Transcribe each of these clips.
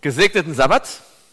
Gesegneten Sabbat.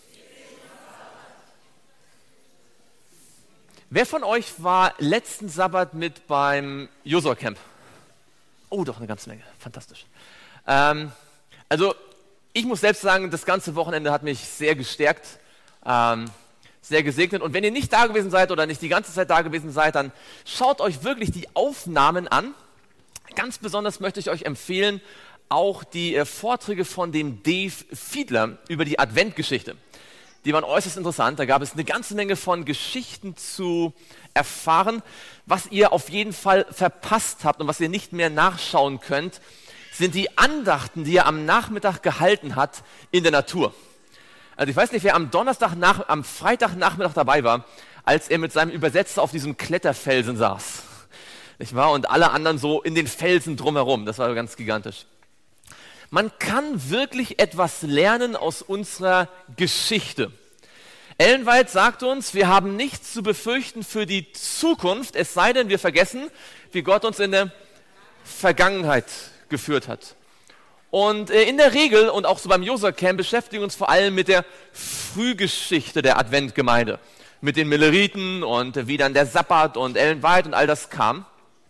Wer von euch war letzten Sabbat mit beim Josua Camp? Oh, doch eine ganze Menge. Fantastisch. Also ich muss selbst sagen, das ganze Wochenende hat mich sehr gestärkt, sehr gesegnet. Und wenn ihr nicht da gewesen seid oder nicht die ganze Zeit da gewesen seid, dann schaut euch wirklich die Aufnahmen an. Ganz besonders möchte ich euch empfehlen, auch die Vorträge von dem Dave Fiedler über die Adventgeschichte. Die waren äußerst interessant. Da gab es eine ganze Menge von Geschichten zu erfahren. Was ihr auf jeden Fall verpasst habt und was ihr nicht mehr nachschauen könnt, sind die Andachten, die er am Nachmittag gehalten hat in der Natur. Also ich weiß nicht, wer am Freitagnachmittag dabei war, als er mit seinem Übersetzer auf diesem Kletterfelsen saß. Nicht wahr? Und alle anderen so in den Felsen drumherum. Das war ganz gigantisch. Man kann wirklich etwas lernen aus unserer Geschichte. Ellen White sagt uns, wir haben nichts zu befürchten für die Zukunft, es sei denn, wir vergessen, wie Gott uns in der Vergangenheit geführt hat. Und in der Regel, und auch so beim Josua Camp, beschäftigen wir uns vor allem mit der Frühgeschichte der Adventgemeinde. Mit den Milleriten und wie dann der Sabbat und Ellen White und all das kam.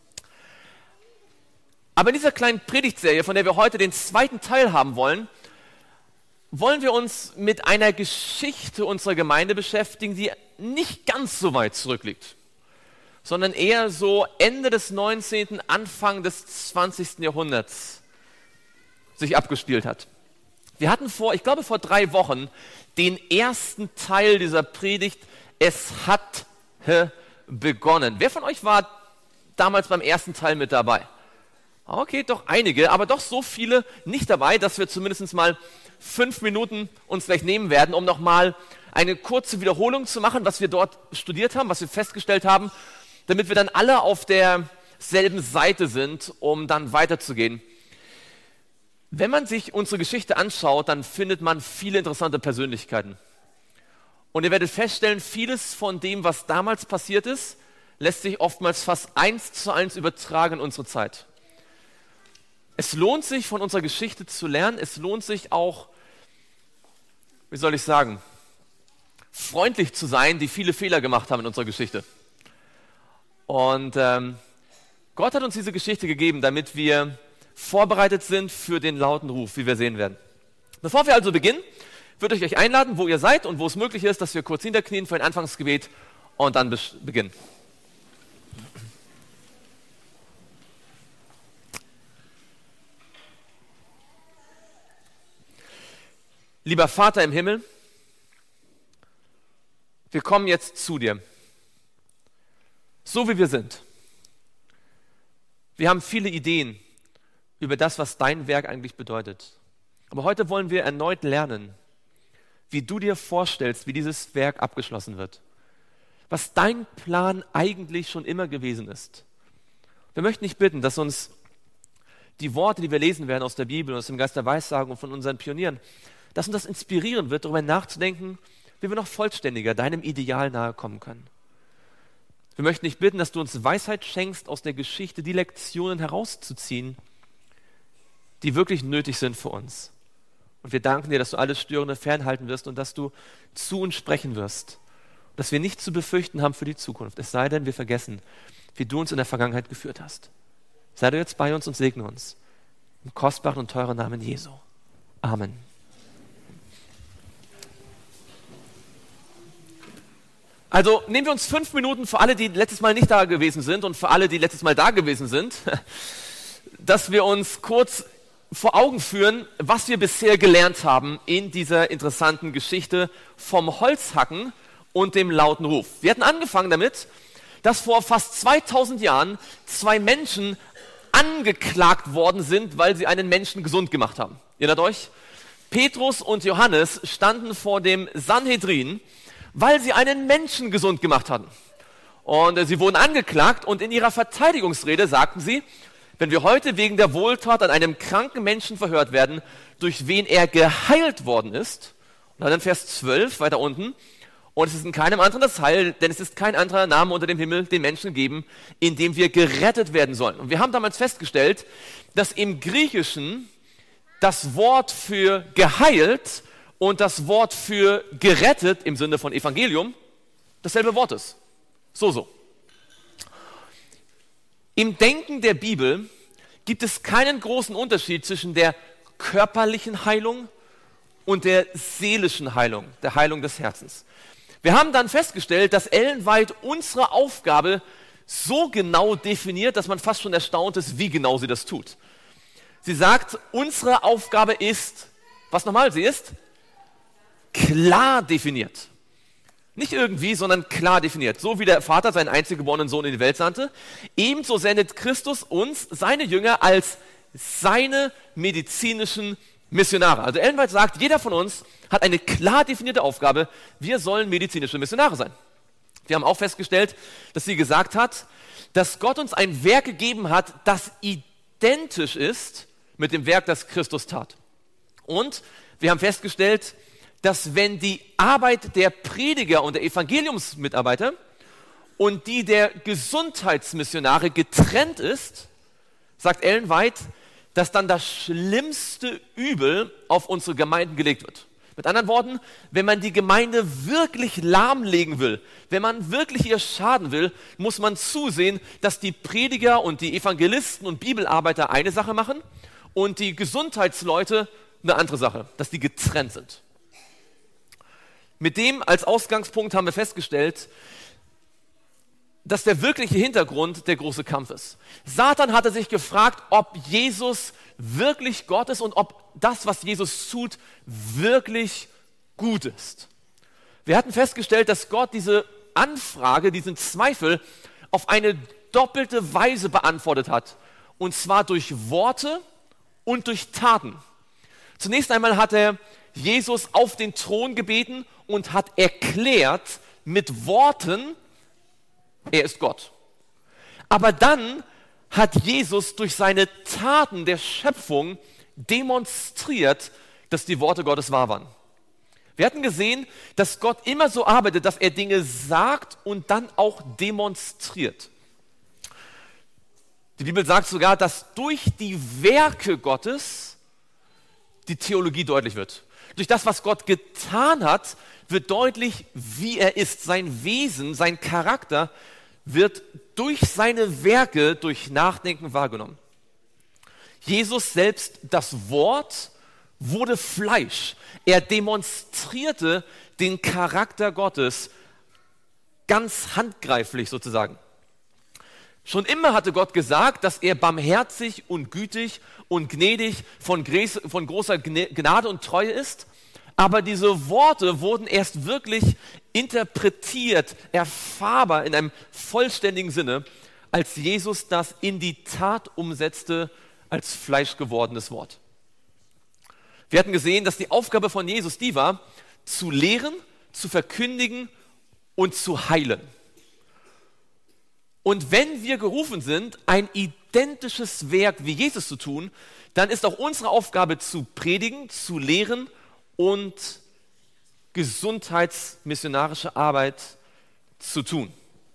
Aber in dieser kleinen Predigtserie, von der wir heute den zweiten Teil haben wollen, wollen wir uns mit einer Geschichte unserer Gemeinde beschäftigen, die nicht ganz so weit zurückliegt, sondern eher so Ende des 19., Anfang des 20. Jahrhunderts sich abgespielt hat. Wir hatten vor 3 Wochen den ersten Teil dieser Predigt, es hat begonnen. Wer von euch war damals beim ersten Teil mit dabei? Okay, doch einige, aber doch so viele nicht dabei, dass wir zumindest mal 5 Minuten uns gleich nehmen werden, um nochmal eine kurze Wiederholung zu machen, was wir dort studiert haben, was wir festgestellt haben, damit wir dann alle auf derselben Seite sind, um dann weiterzugehen. Wenn man sich unsere Geschichte anschaut, dann findet man viele interessante Persönlichkeiten. Und ihr werdet feststellen, vieles von dem, was damals passiert ist, lässt sich oftmals fast 1:1 übertragen in unsere Zeit. Es lohnt sich, von unserer Geschichte zu lernen. Es lohnt sich auch, freundlich zu sein, die viele Fehler gemacht haben in unserer Geschichte. Und Gott hat uns diese Geschichte gegeben, damit wir vorbereitet sind für den lauten Ruf, wie wir sehen werden. Bevor wir also beginnen, würde ich euch einladen, wo ihr seid und wo es möglich ist, dass wir kurz niederknien für ein Anfangsgebet und dann beginnen. Lieber Vater im Himmel, wir kommen jetzt zu dir, so wie wir sind. Wir haben viele Ideen über das, was dein Werk eigentlich bedeutet. Aber heute wollen wir erneut lernen, wie du dir vorstellst, wie dieses Werk abgeschlossen wird. Was dein Plan eigentlich schon immer gewesen ist. Wir möchten dich bitten, dass uns die Worte, die wir lesen werden aus der Bibel, aus dem Geist der Weissagung und von unseren Pionieren, dass uns das inspirieren wird, darüber nachzudenken, wie wir noch vollständiger deinem Ideal nahe kommen können. Wir möchten dich bitten, dass du uns Weisheit schenkst, aus der Geschichte die Lektionen herauszuziehen, die wirklich nötig sind für uns. Und wir danken dir, dass du alles Störende fernhalten wirst und dass du zu uns sprechen wirst. Und dass wir nichts zu befürchten haben für die Zukunft, es sei denn, wir vergessen, wie du uns in der Vergangenheit geführt hast. Sei du jetzt bei uns und segne uns. Im kostbaren und teuren Namen Jesu. Amen. Also nehmen wir uns 5 Minuten für alle, die letztes Mal nicht da gewesen sind und für alle, die letztes Mal da gewesen sind, dass wir uns kurz vor Augen führen, was wir bisher gelernt haben in dieser interessanten Geschichte vom Holzhacken und dem lauten Ruf. Wir hatten angefangen damit, dass vor fast 2000 Jahren 2 Menschen angeklagt worden sind, weil sie einen Menschen gesund gemacht haben. Ihr erinnert euch? Petrus und Johannes standen vor dem Sanhedrin, weil sie einen Menschen gesund gemacht hatten. Und sie wurden angeklagt und in ihrer Verteidigungsrede sagten sie, wenn wir heute wegen der Wohltat an einem kranken Menschen verhört werden, durch wen er geheilt worden ist, und dann Vers 12 weiter unten, und es ist in keinem anderen das Heil, denn es ist kein anderer Name unter dem Himmel den Menschen gegeben, in dem wir gerettet werden sollen. Und wir haben damals festgestellt, dass im Griechischen das Wort für geheilt und das Wort für gerettet im Sinne von Evangelium dasselbe Wort ist. So. Im Denken der Bibel gibt es keinen großen Unterschied zwischen der körperlichen Heilung und der seelischen Heilung, der Heilung des Herzens. Wir haben dann festgestellt, dass Ellen White unsere Aufgabe so genau definiert, dass man fast schon erstaunt ist, wie genau sie das tut. Sie sagt, unsere Aufgabe ist, was nochmal sie ist? Klar definiert. Nicht irgendwie, sondern klar definiert. So wie der Vater seinen einzig geborenen Sohn in die Welt sandte, ebenso sendet Christus uns, seine Jünger, als seine medizinischen Missionare. Also Ellen White sagt, jeder von uns hat eine klar definierte Aufgabe, wir sollen medizinische Missionare sein. Wir haben auch festgestellt, dass sie gesagt hat, dass Gott uns ein Werk gegeben hat, das identisch ist mit dem Werk, das Christus tat. Und wir haben festgestellt, dass wenn die Arbeit der Prediger und der Evangeliumsmitarbeiter und die der Gesundheitsmissionare getrennt ist, sagt Ellen White, dass dann das schlimmste Übel auf unsere Gemeinden gelegt wird. Mit anderen Worten, wenn man die Gemeinde wirklich lahmlegen will, wenn man wirklich ihr schaden will, muss man zusehen, dass die Prediger und die Evangelisten und Bibelarbeiter eine Sache machen und die Gesundheitsleute eine andere Sache, dass die getrennt sind. Mit dem als Ausgangspunkt haben wir festgestellt, dass der wirkliche Hintergrund der große Kampf ist. Satan hatte sich gefragt, ob Jesus wirklich Gott ist und ob das, was Jesus tut, wirklich gut ist. Wir hatten festgestellt, dass Gott diese Anfrage, diesen Zweifel auf eine doppelte Weise beantwortet hat. Und zwar durch Worte und durch Taten. Zunächst einmal hat er Jesus auf den Thron gebeten und hat erklärt mit Worten, er ist Gott. Aber dann hat Jesus durch seine Taten der Schöpfung demonstriert, dass die Worte Gottes wahr waren. Wir hatten gesehen, dass Gott immer so arbeitet, dass er Dinge sagt und dann auch demonstriert. Die Bibel sagt sogar, dass durch die Werke Gottes die Theologie deutlich wird. Durch das, was Gott getan hat, wird deutlich, wie er ist. Sein Wesen, sein Charakter wird durch seine Werke, durch Nachdenken wahrgenommen. Jesus selbst, das Wort, wurde Fleisch. Er demonstrierte den Charakter Gottes ganz handgreiflich sozusagen. Schon immer hatte Gott gesagt, dass er barmherzig und gütig und gnädig von großer Gnade und Treue ist. Aber diese Worte wurden erst wirklich interpretiert, erfahrbar in einem vollständigen Sinne, als Jesus das in die Tat umsetzte als fleischgewordenes Wort. Wir hatten gesehen, dass die Aufgabe von Jesus die war, zu lehren, zu verkündigen und zu heilen. Und wenn wir gerufen sind, ein identisches Werk wie Jesus zu tun, dann ist auch unsere Aufgabe zu predigen, zu lehren und gesundheitsmissionarische Arbeit zu tun.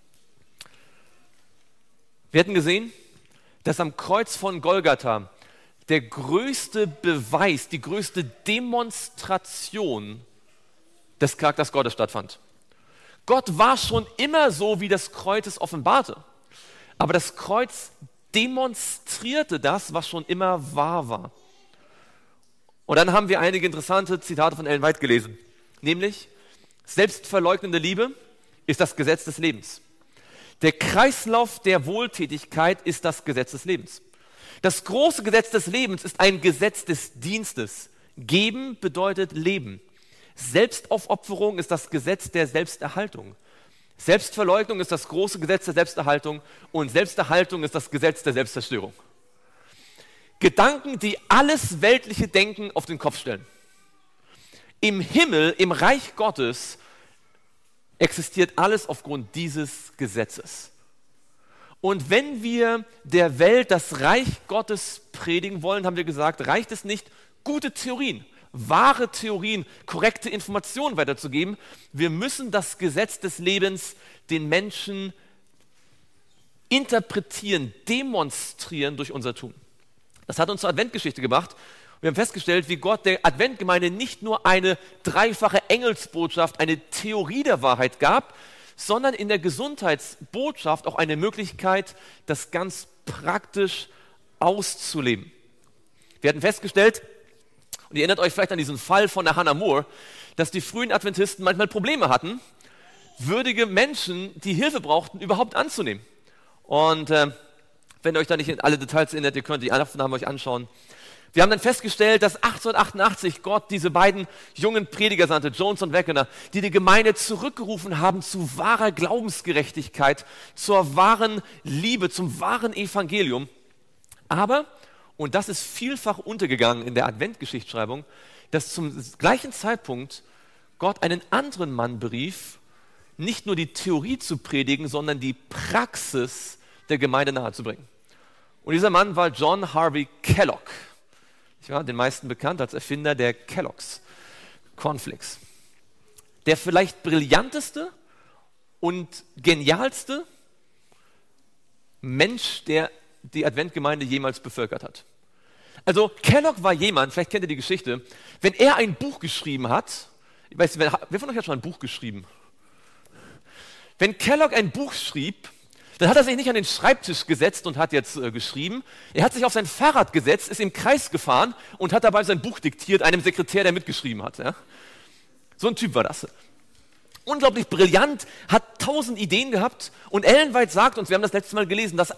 Wir hatten gesehen, dass am Kreuz von Golgatha der größte Beweis, die größte Demonstration des Charakters Gottes stattfand. Gott war schon immer so, wie das Kreuz es offenbarte. Aber das Kreuz demonstrierte das, was schon immer wahr war. Und dann haben wir einige interessante Zitate von Ellen White gelesen. Nämlich, selbstverleugnende Liebe ist das Gesetz des Lebens. Der Kreislauf der Wohltätigkeit ist das Gesetz des Lebens. Das große Gesetz des Lebens ist ein Gesetz des Dienstes. Geben bedeutet Leben. Selbstaufopferung ist das Gesetz der Selbsterhaltung. Selbstverleugnung ist das große Gesetz der Selbsterhaltung und Selbsterhaltung ist das Gesetz der Selbstzerstörung. Gedanken, die alles weltliche Denken auf den Kopf stellen. Im Himmel, im Reich Gottes, existiert alles aufgrund dieses Gesetzes. Und wenn wir der Welt das Reich Gottes predigen wollen, haben wir gesagt, reicht es nicht, gute Theorien, wahre Theorien, korrekte Informationen weiterzugeben. Wir müssen das Gesetz des Lebens den Menschen interpretieren, demonstrieren durch unser Tun. Das hat uns zur Adventgeschichte gebracht Wir haben festgestellt, wie Gott der Adventgemeinde nicht nur eine dreifache Engelsbotschaft, eine Theorie der Wahrheit gab, sondern in der Gesundheitsbotschaft auch eine Möglichkeit, das ganz praktisch auszuleben. Wir hatten festgestellt, und ihr erinnert euch vielleicht an diesen Fall von der Hannah More, dass die frühen Adventisten manchmal Probleme hatten, würdige Menschen, die Hilfe brauchten, überhaupt anzunehmen. Und wenn ihr euch da nicht in alle Details erinnert, ihr könnt die Aufnahmen euch anschauen. Wir haben dann festgestellt, dass 1888 Gott diese beiden jungen Prediger sandte, Jones und Waggoner, die Gemeinde zurückgerufen haben zu wahrer Glaubensgerechtigkeit, zur wahren Liebe, zum wahren Evangelium. Aber, und das ist vielfach untergegangen in der Adventgeschichtsschreibung, dass zum gleichen Zeitpunkt Gott einen anderen Mann berief, nicht nur die Theorie zu predigen, sondern die Praxis der Gemeinde nahezubringen. Und dieser Mann war John Harvey Kellogg. Ja, den meisten bekannt als Erfinder der Kellogg's Cornflakes. Der vielleicht brillanteste und genialste Mensch, der die Adventgemeinde jemals bevölkert hat. Also Kellogg war jemand, vielleicht kennt ihr die Geschichte, wenn er ein Buch geschrieben hat, ich weiß nicht, wer von euch hat schon ein Buch geschrieben? Wenn Kellogg ein Buch schrieb, dann hat er sich nicht an den Schreibtisch gesetzt und hat jetzt geschrieben. Er hat sich auf sein Fahrrad gesetzt, ist im Kreis gefahren und hat dabei sein Buch diktiert, einem Sekretär, der mitgeschrieben hat. Ja? So ein Typ war das. Unglaublich brillant, hat 1000 Ideen gehabt. Und Ellen White sagt uns, wir haben das letzte Mal gelesen, dass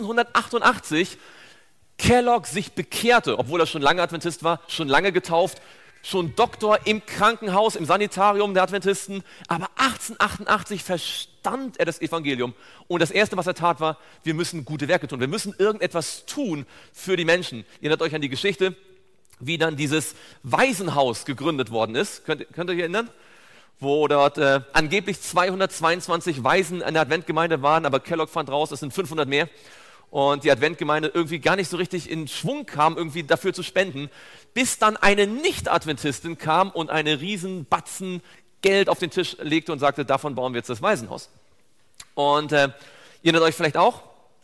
1888 Kellogg sich bekehrte, obwohl er schon lange Adventist war, schon lange getauft, schon Doktor im Krankenhaus, im Sanitarium der Adventisten. Aber 1888 verstand er das Evangelium. Und das Erste, was er tat, war, wir müssen gute Werke tun. Wir müssen irgendetwas tun für die Menschen. Ihr erinnert euch an die Geschichte, wie dann dieses Waisenhaus gegründet worden ist. Könnt ihr euch erinnern? Wo dort angeblich 222 Waisen in der Adventgemeinde waren, aber Kellogg fand raus, es sind 500 mehr. Und die Adventgemeinde irgendwie gar nicht so richtig in Schwung kam, irgendwie dafür zu spenden, bis dann eine Nicht-Adventistin kam und eine riesen Batzen Geld auf den Tisch legte und sagte, davon bauen wir jetzt das Waisenhaus. Und ihr erinnert euch vielleicht auch,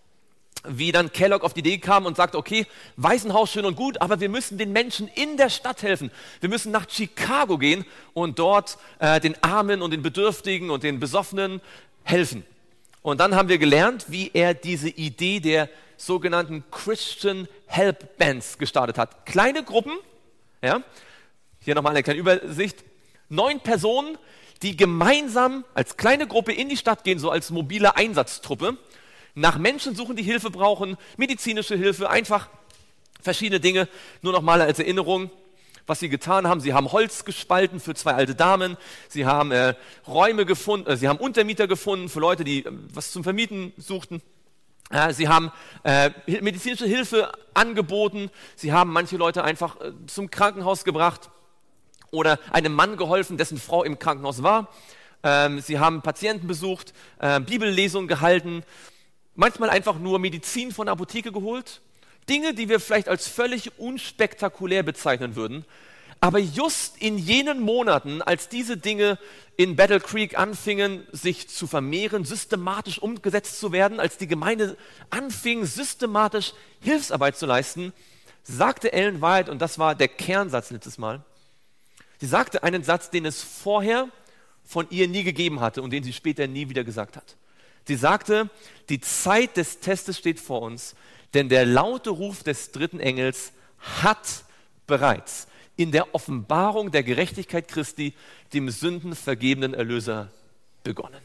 wie dann Kellogg auf die Idee kam und sagte, okay, Waisenhaus schön und gut, aber wir müssen den Menschen in der Stadt helfen. Wir müssen nach Chicago gehen und dort den Armen und den Bedürftigen und den Besoffenen helfen. Und dann haben wir gelernt, wie er diese Idee der sogenannten Christian Help Bands gestartet hat. Kleine Gruppen, ja, hier nochmal eine kleine Übersicht, 9 Personen, die gemeinsam als kleine Gruppe in die Stadt gehen, so als mobile Einsatztruppe, nach Menschen suchen, die Hilfe brauchen, medizinische Hilfe, einfach verschiedene Dinge. Nur nochmal als Erinnerung, was sie getan haben. Sie haben Holz gespalten für 2 alte Damen, sie haben Räume gefunden, sie haben Untermieter gefunden für Leute, die was zum Vermieten suchten. Sie haben medizinische Hilfe angeboten, sie haben manche Leute einfach zum Krankenhaus gebracht oder einem Mann geholfen, dessen Frau im Krankenhaus war. Sie haben Patienten besucht, Bibellesungen gehalten, manchmal einfach nur Medizin von der Apotheke geholt. Dinge, die wir vielleicht als völlig unspektakulär bezeichnen würden. Aber just in jenen Monaten, als diese Dinge in Battle Creek anfingen, sich zu vermehren, systematisch umgesetzt zu werden, als die Gemeinde anfing, systematisch Hilfsarbeit zu leisten, sagte Ellen White, und das war der Kernsatz letztes Mal, sie sagte einen Satz, den es vorher von ihr nie gegeben hatte und den sie später nie wieder gesagt hat. Sie sagte, die Zeit des Testes steht vor uns, denn der laute Ruf des 3. Engels hat bereits in der Offenbarung der Gerechtigkeit Christi dem sündenvergebenen Erlöser begonnen.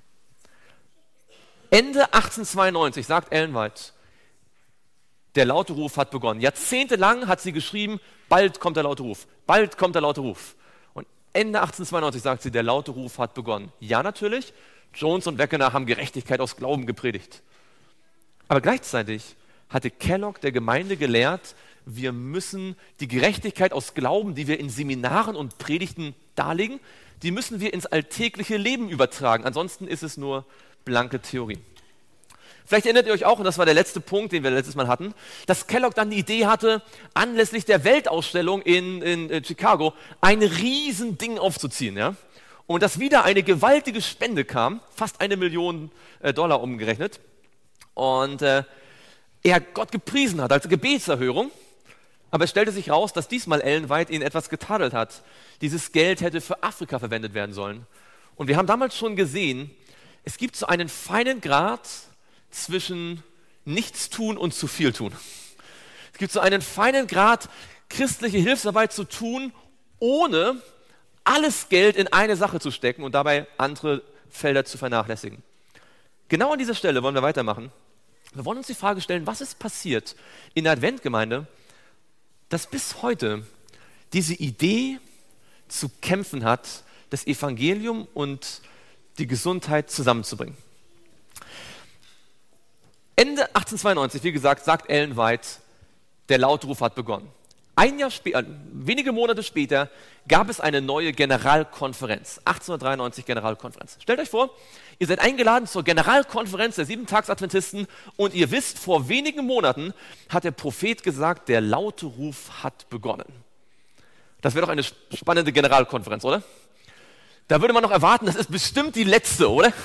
Ende 1892, sagt Ellen White, der laute Ruf hat begonnen. Jahrzehntelang hat sie geschrieben, bald kommt der laute Ruf, bald kommt der laute Ruf. Und Ende 1892 sagt sie, der laute Ruf hat begonnen. Ja, natürlich, Jones und Waggoner haben Gerechtigkeit aus Glauben gepredigt. Aber gleichzeitig hatte Kellogg der Gemeinde gelehrt, wir müssen die Gerechtigkeit aus Glauben, die wir in Seminaren und Predigten darlegen, die müssen wir ins alltägliche Leben übertragen. Ansonsten ist es nur blanke Theorie. Vielleicht erinnert ihr euch auch, und das war der letzte Punkt, den wir letztes Mal hatten, dass Kellogg dann die Idee hatte, anlässlich der Weltausstellung in Chicago ein Riesending aufzuziehen. Ja? Und dass wieder eine gewaltige Spende kam, fast $1 Million umgerechnet. Und er Gott gepriesen hat als Gebetserhörung, Aber es stellte sich raus, dass diesmal Ellen White ihn etwas getadelt hat. Dieses Geld hätte für Afrika verwendet werden sollen. Und wir haben damals schon gesehen, es gibt so einen feinen Grat zwischen Nichtstun und zu viel tun. Es gibt so einen feinen Grad, christliche Hilfsarbeit zu tun, ohne alles Geld in eine Sache zu stecken und dabei andere Felder zu vernachlässigen. Genau an dieser Stelle wollen wir weitermachen. Wir wollen uns die Frage stellen, was ist passiert in der Adventgemeinde, dass bis heute diese Idee zu kämpfen hat, das Evangelium und die Gesundheit zusammenzubringen. Ende 1892, wie gesagt, sagt Ellen White, der Lautruf hat begonnen. Wenige Monate später gab es eine neue Generalkonferenz, 1893 Generalkonferenz. Stellt euch vor, ihr seid eingeladen zur Generalkonferenz der Siebentagsadventisten und ihr wisst, vor wenigen Monaten hat der Prophet gesagt, der laute Ruf hat begonnen. Das wäre doch eine spannende Generalkonferenz, oder? Da würde man noch erwarten, das ist bestimmt die letzte, oder?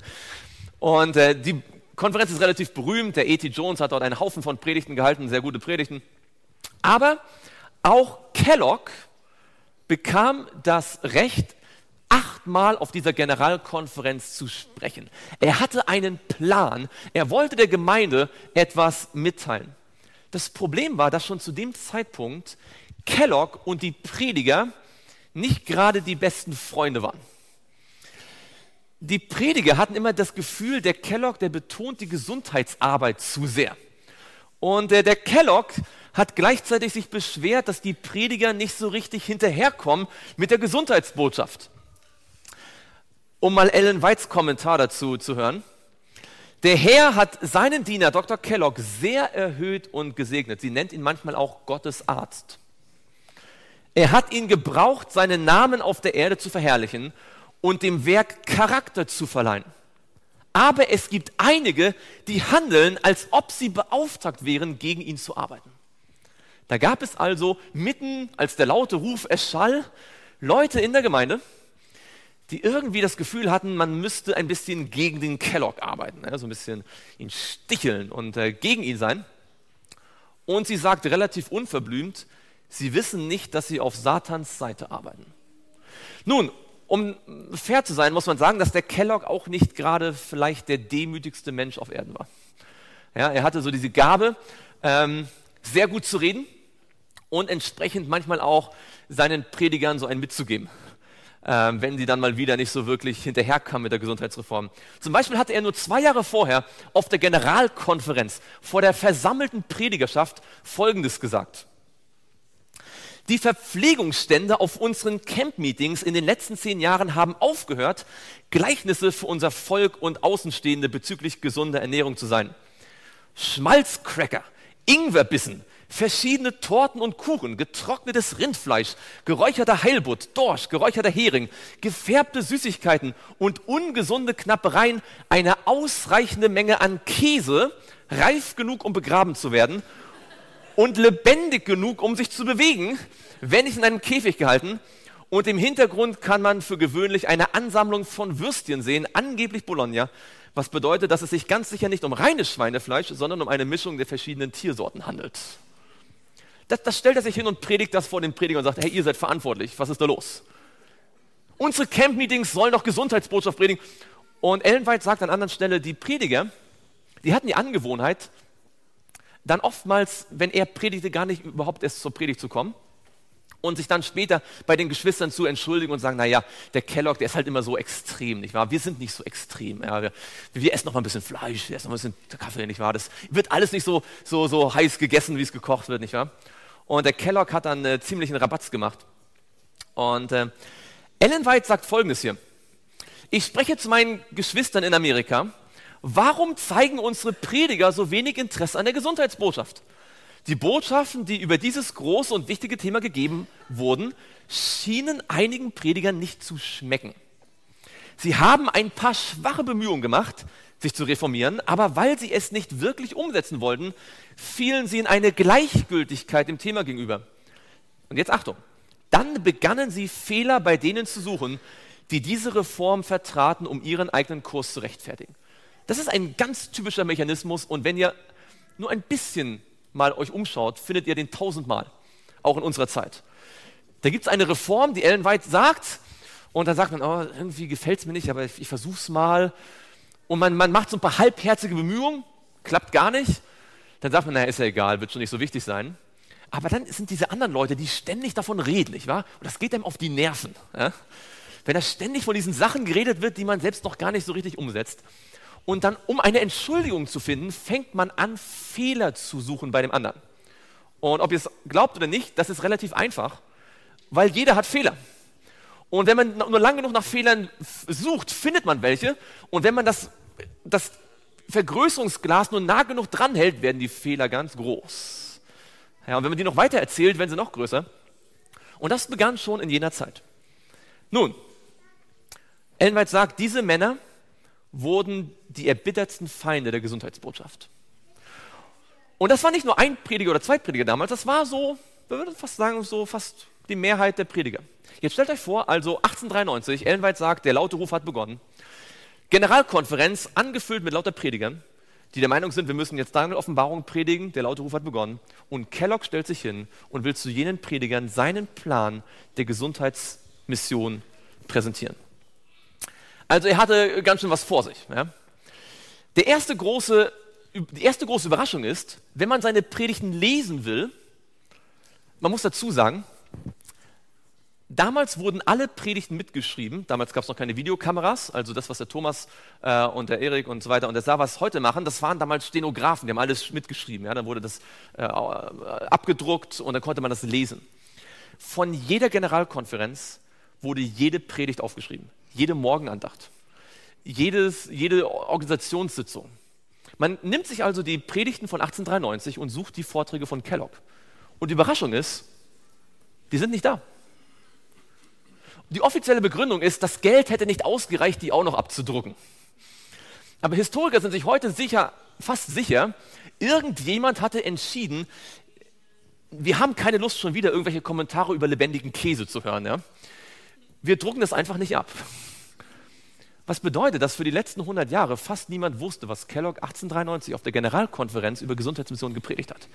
Und die Konferenz ist relativ berühmt, der E.T. Jones hat dort einen Haufen von Predigten gehalten, sehr gute Predigten. Aber auch Kellogg bekam das Recht, 8-mal auf dieser Generalkonferenz zu sprechen. Er hatte einen Plan, er wollte der Gemeinde etwas mitteilen. Das Problem war, dass schon zu dem Zeitpunkt Kellogg und die Prediger nicht gerade die besten Freunde waren. Die Prediger hatten immer das Gefühl, der Kellogg, der betont die Gesundheitsarbeit zu sehr. Und der Kellogg hat gleichzeitig sich beschwert, dass die Prediger nicht so richtig hinterherkommen mit der Gesundheitsbotschaft. Um mal Ellen Whites Kommentar dazu zu hören. Der Herr hat seinen Diener Dr. Kellogg sehr erhöht und gesegnet. Sie nennt ihn manchmal auch Gottes Arzt. Er hat ihn gebraucht, seinen Namen auf der Erde zu verherrlichen und dem Werk Charakter zu verleihen. Aber es gibt einige, die handeln, als ob sie beauftragt wären, gegen ihn zu arbeiten. Da gab es also mitten, als der laute Ruf erschall, Leute in der Gemeinde, die irgendwie das Gefühl hatten, man müsste ein bisschen gegen den Kellogg arbeiten, so ein bisschen ihn sticheln und gegen ihn sein. Und sie sagt relativ unverblümt, sie wissen nicht, dass sie auf Satans Seite arbeiten. Nun, um fair zu sein, muss man sagen, dass der Kellogg auch nicht gerade vielleicht der demütigste Mensch auf Erden war. Ja, er hatte so diese Gabe, sehr gut zu reden und entsprechend manchmal auch seinen Predigern so einen mitzugeben, wenn sie dann mal wieder nicht so wirklich hinterherkamen mit der Gesundheitsreform. Zum Beispiel hatte er nur 2 Jahre vorher auf der Generalkonferenz vor der versammelten Predigerschaft Folgendes gesagt. Die Verpflegungsstände auf unseren Camp-Meetings in den letzten 10 Jahren haben aufgehört, Gleichnisse für unser Volk und Außenstehende bezüglich gesunder Ernährung zu sein. Schmalzcracker, Ingwerbissen, verschiedene Torten und Kuchen, getrocknetes Rindfleisch, geräucherter Heilbutt, Dorsch, geräucherter Hering, gefärbte Süßigkeiten und ungesunde Knappereien, eine ausreichende Menge an Käse, reif genug, um begraben zu werden, und lebendig genug, um sich zu bewegen, wenn nicht in einem Käfig gehalten. Und im Hintergrund kann man für gewöhnlich eine Ansammlung von Würstchen sehen, angeblich Bologna, was bedeutet, dass es sich ganz sicher nicht um reines Schweinefleisch, sondern um eine Mischung der verschiedenen Tiersorten handelt. Das stellt er sich hin und predigt das vor den Predigern und sagt, hey, ihr seid verantwortlich, was ist da los? Unsere Camp-Meetings sollen doch Gesundheitsbotschaft predigen. Und Ellen White sagt an anderer Stelle, die Prediger, die hatten die Angewohnheit, dann oftmals, wenn er predigte, gar nicht überhaupt erst zur Predigt zu kommen und sich dann später bei den Geschwistern zu entschuldigen und sagen, naja, der Kellogg, der ist halt immer so extrem, nicht wahr? Wir sind nicht so extrem, ja? wir essen noch mal ein bisschen Fleisch, wir essen noch ein bisschen Kaffee, nicht wahr? Das wird alles nicht so heiß gegessen, wie es gekocht wird, nicht wahr? Und der Kellogg hat dann ziemlich einen Rabatz gemacht. Und Ellen White sagt Folgendes hier. Ich spreche zu meinen Geschwistern in Amerika. Warum zeigen unsere Prediger so wenig Interesse an der Gesundheitsbotschaft? Die Botschaften, die über dieses große und wichtige Thema gegeben wurden, schienen einigen Predigern nicht zu schmecken. Sie haben ein paar schwache Bemühungen gemacht, sich zu reformieren, aber weil sie es nicht wirklich umsetzen wollten, fielen sie in eine Gleichgültigkeit dem Thema gegenüber. Und jetzt Achtung, dann begannen sie Fehler bei denen zu suchen, die diese Reform vertraten, um ihren eigenen Kurs zu rechtfertigen. Das ist ein ganz typischer Mechanismus und wenn ihr nur ein bisschen mal euch umschaut, findet ihr den 1000-mal. auch in unserer Zeit. Da gibt es eine Reform, die Ellen White sagt, und dann sagt man, oh, irgendwie gefällt es mir nicht, aber ich versuche es mal. Und man macht so ein paar halbherzige Bemühungen, klappt gar nicht. Dann sagt man, naja, ist ja egal, wird schon nicht so wichtig sein. Aber dann sind diese anderen Leute, die ständig davon reden, nicht wahr? Und das geht einem auf die Nerven. Ja? Wenn da ständig von diesen Sachen geredet wird, die man selbst noch gar nicht so richtig umsetzt. Und dann, um eine Entschuldigung zu finden, fängt man an, Fehler zu suchen bei dem anderen. Und ob ihr es glaubt oder nicht, das ist relativ einfach, weil jeder hat Fehler. Und wenn man nur lange genug nach Fehlern sucht, findet man welche. Und wenn man das Vergrößerungsglas nur nah genug dranhält, werden die Fehler ganz groß. Ja, und wenn man die noch weiter erzählt, werden sie noch größer. Und das begann schon in jener Zeit. Nun, Ellen White sagt, diese Männer wurden die erbittertsten Feinde der Gesundheitsbotschaft. Und das war nicht nur ein Prediger oder zwei Prediger damals, das war so, wir würden fast sagen, so fast die Mehrheit der Prediger. Jetzt stellt euch vor, also 1893, Ellen White sagt, der laute Ruf hat begonnen. Generalkonferenz, angefüllt mit lauter Predigern, die der Meinung sind, wir müssen jetzt Daniel Offenbarung predigen, der laute Ruf hat begonnen. Und Kellogg stellt sich hin und will zu jenen Predigern seinen Plan der Gesundheitsmission präsentieren. Also er hatte ganz schön was vor sich. Ja. Die erste große Überraschung ist, wenn man seine Predigten lesen will, man muss dazu sagen, damals wurden alle Predigten mitgeschrieben. Damals gab es noch keine Videokameras. Also das, was der Thomas und der Erik und so weiter und der Savas heute machen, das waren damals Stenografen. Die haben alles mitgeschrieben. Ja? Dann wurde das abgedruckt und dann konnte man das lesen. Von jeder Generalkonferenz wurde jede Predigt aufgeschrieben. Jede Morgenandacht. Jede Organisationssitzung. Man nimmt sich also die Predigten von 1893 und sucht die Vorträge von Kellogg. Und die Überraschung ist, die sind nicht da. Die offizielle Begründung ist, das Geld hätte nicht ausgereicht, die auch noch abzudrucken. Aber Historiker sind sich heute fast sicher, irgendjemand hatte entschieden, wir haben keine Lust, schon wieder irgendwelche Kommentare über lebendigen Käse zu hören. Ja? Wir drucken das einfach nicht ab. Was bedeutet, dass für die letzten 100 Jahre fast niemand wusste, was Kellogg 1893 auf der Generalkonferenz über Gesundheitsmission gepredigt hat.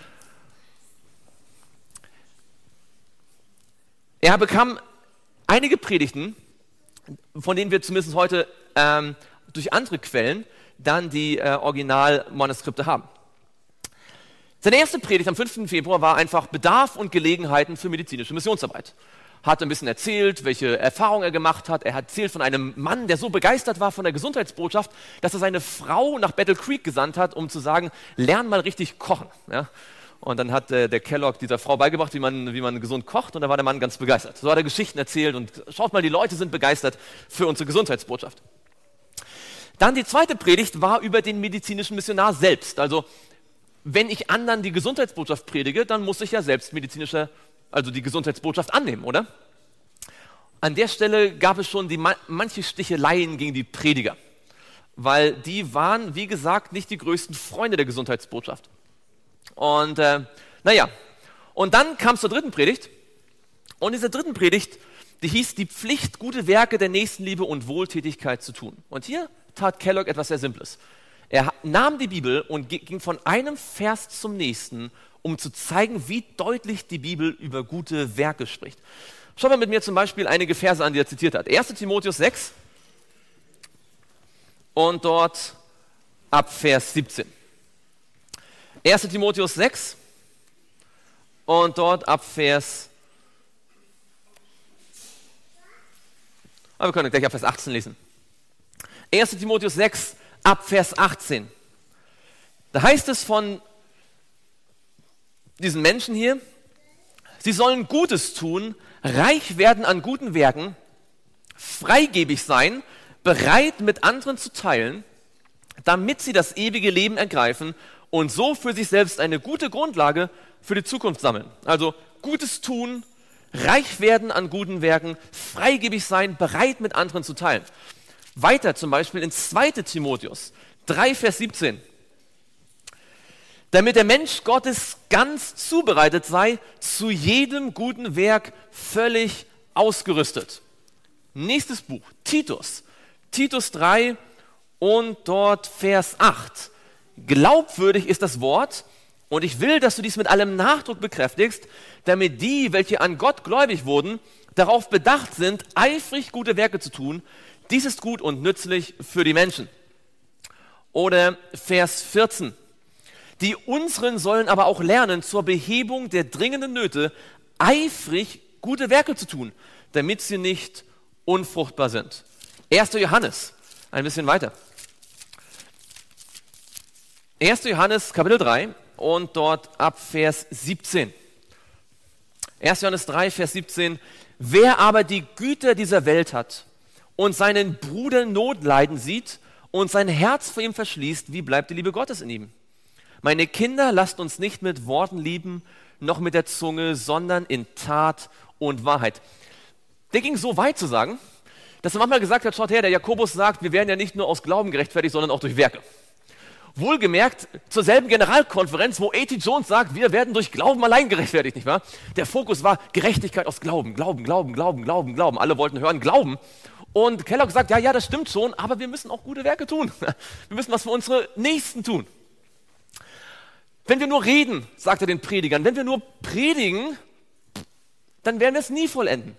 Er bekam einige Predigten, von denen wir zumindest heute durch andere Quellen dann die Originalmanuskripte haben. Seine erste Predigt am 5. Februar war einfach Bedarf und Gelegenheiten für medizinische Missionsarbeit. Hat ein bisschen erzählt, welche Erfahrungen er gemacht hat. Er hat erzählt von einem Mann, der so begeistert war von der Gesundheitsbotschaft, dass er seine Frau nach Battle Creek gesandt hat, um zu sagen, lern mal richtig kochen. Ja? Und dann hat der Kellogg dieser Frau beigebracht, wie man gesund kocht, und da war der Mann ganz begeistert. So hat er Geschichten erzählt und schaut mal, die Leute sind begeistert für unsere Gesundheitsbotschaft. Dann die zweite Predigt war über den medizinischen Missionar selbst. Also wenn ich anderen die Gesundheitsbotschaft predige, dann muss ich ja selbst die Gesundheitsbotschaft annehmen, oder? An der Stelle gab es schon manche Sticheleien gegen die Prediger, weil die waren, wie gesagt, nicht die größten Freunde der Gesundheitsbotschaft. Und und dann kam es zur dritten Predigt. Und diese dritten Predigt, die hieß die Pflicht, gute Werke der Nächstenliebe und Wohltätigkeit zu tun. Und hier tat Kellogg etwas sehr Simples. Er nahm die Bibel und ging von einem Vers zum nächsten, um zu zeigen, wie deutlich die Bibel über gute Werke spricht. Schaut mal mit mir zum Beispiel einige Verse an, die er zitiert hat. 1. Timotheus 6 und dort ab Vers 17. 1. Timotheus 6 und dort ab Vers... Aber wir können gleich ab Vers 18 lesen. 1. Timotheus 6 ab Vers 18. Da heißt es von diesen Menschen hier, sie sollen Gutes tun, reich werden an guten Werken, freigebig sein, bereit mit anderen zu teilen, damit sie das ewige Leben ergreifen und so für sich selbst eine gute Grundlage für die Zukunft sammeln. Also Gutes tun, reich werden an guten Werken, freigebig sein, bereit mit anderen zu teilen. Weiter zum Beispiel in 2. Timotheus 3, Vers 17. Damit der Mensch Gottes ganz zubereitet sei, zu jedem guten Werk völlig ausgerüstet. Nächstes Buch, Titus 3 und dort Vers 8. Glaubwürdig ist das Wort Und ich will, dass du dies mit allem Nachdruck bekräftigst, damit die, welche an Gott gläubig wurden, darauf bedacht sind, eifrig gute Werke zu tun. Dies ist gut und nützlich für die Menschen. Oder Vers 14. Die unseren sollen aber auch lernen, zur Behebung der dringenden Nöte eifrig gute Werke zu tun, damit sie nicht unfruchtbar sind. 1. Johannes, ein bisschen weiter. 1. Johannes, Kapitel 3 und dort ab Vers 17. 1. Johannes 3, Vers 17. Wer aber die Güter dieser Welt hat und seinen Bruder Not leiden sieht und sein Herz vor ihm verschließt, wie bleibt die Liebe Gottes in ihm? Meine Kinder, lasst uns nicht mit Worten lieben, noch mit der Zunge, sondern in Tat und Wahrheit. Der ging so weit zu sagen, dass er manchmal gesagt hat, schaut her, der Jakobus sagt, wir werden ja nicht nur aus Glauben gerechtfertigt, sondern auch durch Werke. Wohlgemerkt zur selben Generalkonferenz, wo A.T. Jones sagt, wir werden durch Glauben allein gerechtfertigt, nicht wahr? Der Fokus war Gerechtigkeit aus Glauben, Glauben, Glauben, Glauben, Glauben, Glauben. Alle wollten hören Glauben. Und Kellogg sagt, ja, das stimmt schon, aber wir müssen auch gute Werke tun. Wir müssen was für unsere Nächsten tun. Wenn wir nur reden, sagt er den Predigern, wenn wir nur predigen, dann werden wir es nie vollenden.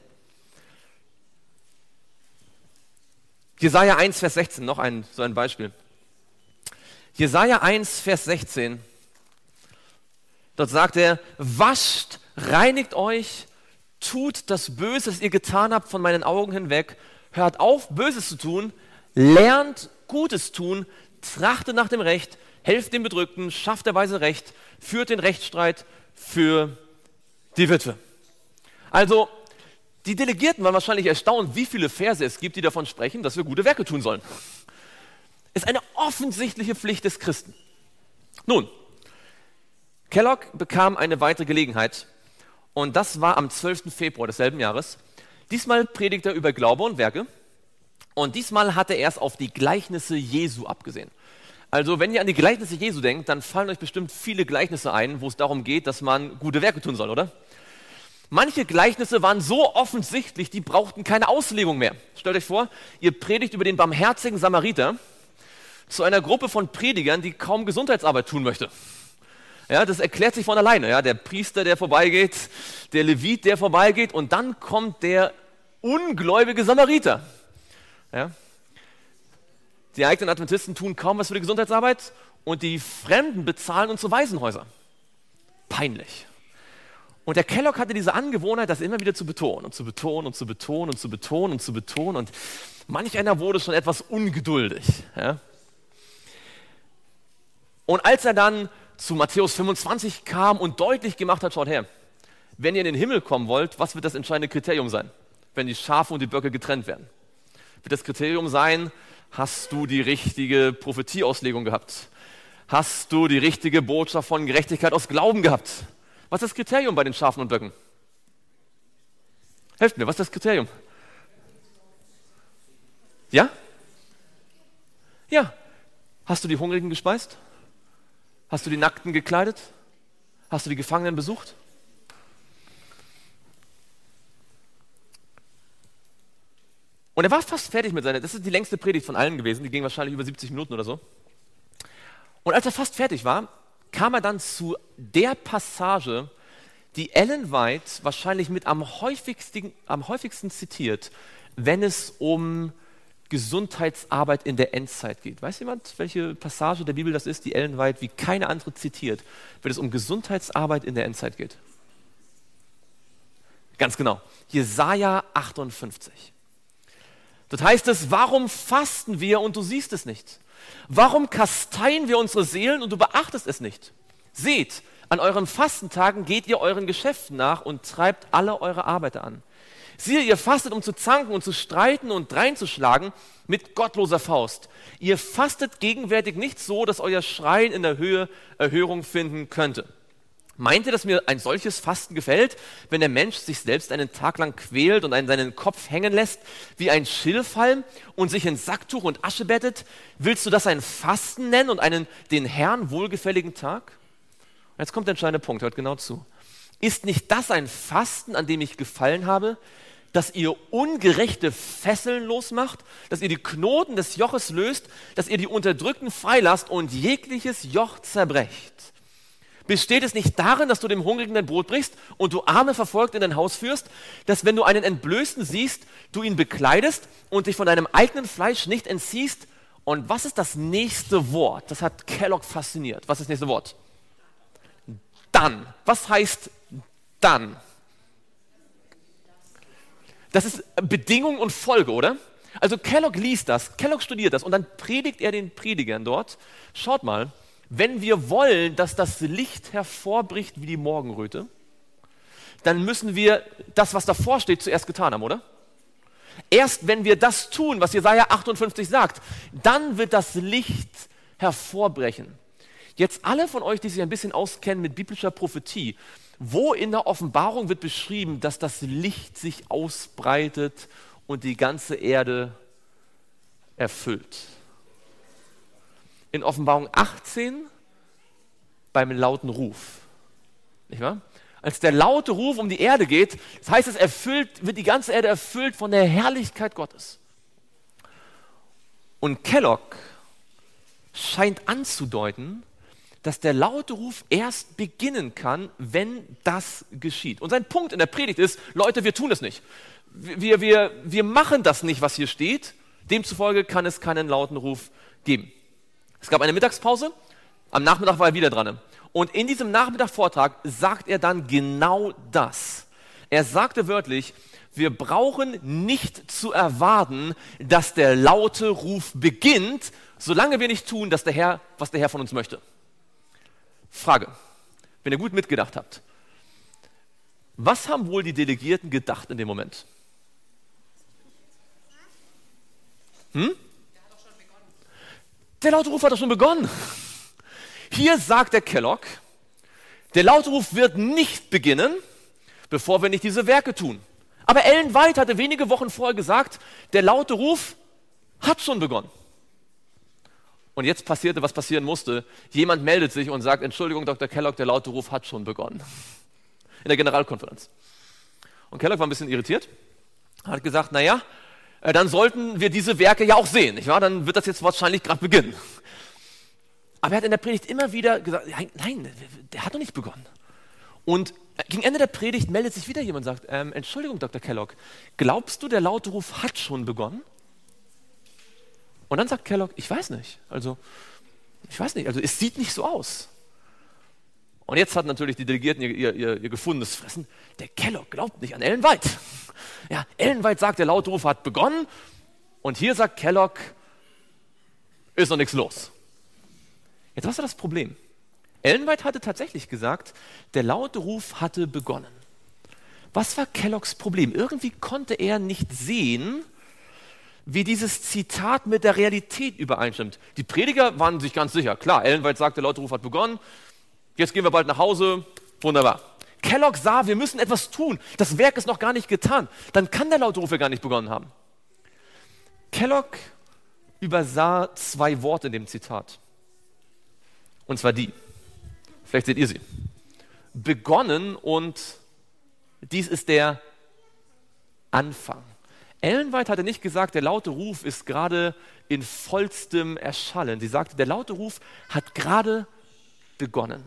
Jesaja 1, Vers 16, noch so ein Beispiel. Jesaja 1, Vers 16, dort sagt er, wascht, reinigt euch, tut das Böse, das ihr getan habt, von meinen Augen hinweg, hört auf, Böses zu tun, lernt Gutes tun, trachtet nach dem Recht, helft dem Bedrückten, schafft der Weise Recht, führt den Rechtsstreit für die Witwe. Also, die Delegierten waren wahrscheinlich erstaunt, wie viele Verse es gibt, die davon sprechen, dass wir gute Werke tun sollen. Ist eine offensichtliche Pflicht des Christen. Nun, Kellogg bekam eine weitere Gelegenheit und das war am 12. Februar desselben Jahres. Diesmal predigt er über Glaube und Werke und diesmal hat er erst auf die Gleichnisse Jesu abgesehen. Also wenn ihr an die Gleichnisse Jesu denkt, dann fallen euch bestimmt viele Gleichnisse ein, wo es darum geht, dass man gute Werke tun soll, oder? Manche Gleichnisse waren so offensichtlich, die brauchten keine Auslegung mehr. Stellt euch vor, ihr predigt über den barmherzigen Samariter zu einer Gruppe von Predigern, die kaum Gesundheitsarbeit tun möchte. Ja, das erklärt sich von alleine. Ja, der Priester, der vorbeigeht, der Levit, der vorbeigeht und dann kommt der ungläubige Samariter. Ja. Die eigenen Adventisten tun kaum was für die Gesundheitsarbeit und die Fremden bezahlen unsere Waisenhäuser. Peinlich. Und der Kellogg hatte diese Angewohnheit, das immer wieder zu betonen und zu betonen und zu betonen und zu betonen und zu betonen und manch einer wurde schon etwas ungeduldig. Ja. Und als er dann zu Matthäus 25 kam und deutlich gemacht hat, schaut her, wenn ihr in den Himmel kommen wollt, was wird das entscheidende Kriterium sein, wenn die Schafe und die Böcke getrennt werden? Wird das Kriterium sein, hast du die richtige Prophetieauslegung gehabt? Hast du die richtige Botschaft von Gerechtigkeit aus Glauben gehabt? Was ist das Kriterium bei den Schafen und Böcken? Helft mir, was ist das Kriterium? Ja? Ja. Hast du die Hungrigen gespeist? Hast du die Nackten gekleidet? Hast du die Gefangenen besucht? Und er war fast fertig mit seiner, das ist die längste Predigt von allen gewesen, die ging wahrscheinlich über 70 Minuten oder so. Und als er fast fertig war, kam er dann zu der Passage, die Ellen White wahrscheinlich mit am häufigsten zitiert, wenn es um Gesundheitsarbeit in der Endzeit geht. Weiß jemand, welche Passage der Bibel das ist, die Ellen White wie keine andere zitiert, wenn es um Gesundheitsarbeit in der Endzeit geht? Ganz genau, Jesaja 58. Dort heißt es, warum fasten wir und du siehst es nicht? Warum kasteien wir unsere Seelen und du beachtest es nicht? Seht, an euren Fastentagen geht ihr euren Geschäften nach und treibt alle eure Arbeiter an. Siehe, ihr fastet, um zu zanken und zu streiten und dreinzuschlagen mit gottloser Faust. Ihr fastet gegenwärtig nicht so, dass euer Schreien in der Höhe Erhörung finden könnte. Meint ihr, dass mir ein solches Fasten gefällt, wenn der Mensch sich selbst einen Tag lang quält und seinen Kopf hängen lässt wie ein Schilfhalm und sich in Sacktuch und Asche bettet? Willst du das ein Fasten nennen und einen den Herrn wohlgefälligen Tag? Und jetzt kommt der entscheidende Punkt, hört genau zu. Ist nicht das ein Fasten, an dem ich gefallen habe, dass ihr ungerechte Fesseln losmacht, dass ihr die Knoten des Joches löst, dass ihr die Unterdrückten freilasst und jegliches Joch zerbrecht? besteht es nicht darin, dass du dem Hungrigen dein Brot brichst und du Arme verfolgt in dein Haus führst, dass wenn du einen Entblößten siehst, du ihn bekleidest und dich von deinem eigenen Fleisch nicht entziehst? Und was ist das nächste Wort? Das hat Kellogg fasziniert. Was ist das nächste Wort? Dann. Was heißt dann? Das ist Bedingung und Folge, oder? Also Kellogg liest das, Kellogg studiert das und dann predigt er den Predigern dort. Schaut mal, wenn wir wollen, dass das Licht hervorbricht wie die Morgenröte, dann müssen wir das, was davor steht, zuerst getan haben, oder? Erst wenn wir das tun, was Jesaja 58 sagt, dann wird das Licht hervorbrechen. Jetzt alle von euch, die sich ein bisschen auskennen mit biblischer Prophetie, wo in der Offenbarung wird beschrieben, dass das Licht sich ausbreitet und die ganze Erde erfüllt? In Offenbarung 18 beim lauten Ruf. Nicht wahr? Als der laute Ruf um die Erde geht, das heißt, wird die ganze Erde erfüllt von der Herrlichkeit Gottes. Und Kellogg scheint anzudeuten, dass der laute Ruf erst beginnen kann, wenn das geschieht. Und sein Punkt in der Predigt ist, Leute, wir tun es nicht. Wir machen das nicht, was hier steht. Demzufolge kann es keinen lauten Ruf geben. Es gab eine Mittagspause, am Nachmittag war er wieder dran. Und in diesem Nachmittagvortrag sagt er dann genau das. Er sagte wörtlich, wir brauchen nicht zu erwarten, dass der laute Ruf beginnt, solange wir nicht tun, was der Herr von uns möchte. Frage, wenn ihr gut mitgedacht habt, was haben wohl die Delegierten gedacht in dem Moment? Der laute Ruf hat doch schon begonnen. Hier sagt der Kellogg, der laute Ruf wird nicht beginnen, bevor wir nicht diese Werke tun. Aber Ellen White hatte wenige Wochen vorher gesagt, der laute Ruf hat schon begonnen. Und jetzt passierte, was passieren musste. Jemand meldet sich und sagt, Entschuldigung, Dr. Kellogg, der laute Ruf hat schon begonnen. In der Generalkonferenz. Und Kellogg war ein bisschen irritiert, hat gesagt, naja, dann sollten wir diese Werke ja auch sehen, nicht wahr? Dann wird das jetzt wahrscheinlich gerade beginnen. Aber er hat in der Predigt immer wieder gesagt, nein, der hat noch nicht begonnen. Und gegen Ende der Predigt meldet sich wieder jemand und sagt, Entschuldigung, Dr. Kellogg, glaubst du, der laute Ruf hat schon begonnen? Und dann sagt Kellogg, ich weiß nicht, also es sieht nicht so aus. Und jetzt hat natürlich die Delegierten ihr gefundenes Fressen. Der Kellogg glaubt nicht an Ellen White. Ja, Ellen White sagt, der laute Ruf hat begonnen. Und hier sagt Kellogg, ist noch nichts los. Jetzt, was war das Problem? Ellen White hatte tatsächlich gesagt, der laute Ruf hatte begonnen. Was war Kelloggs Problem? Irgendwie konnte er nicht sehen, wie dieses Zitat mit der Realität übereinstimmt. Die Prediger waren sich ganz sicher. Klar, Ellen White sagt, der laute Ruf hat begonnen. Jetzt gehen wir bald nach Hause. Wunderbar. Kellogg sah, wir müssen etwas tun. Das Werk ist noch gar nicht getan. Dann kann der laute Ruf ja gar nicht begonnen haben. Kellogg übersah zwei Worte in dem Zitat. Und zwar die. Vielleicht seht ihr sie. Begonnen und dies ist der Anfang. Ellen White hatte nicht gesagt, der laute Ruf ist gerade in vollstem Erschallen. Sie sagte, der laute Ruf hat gerade begonnen.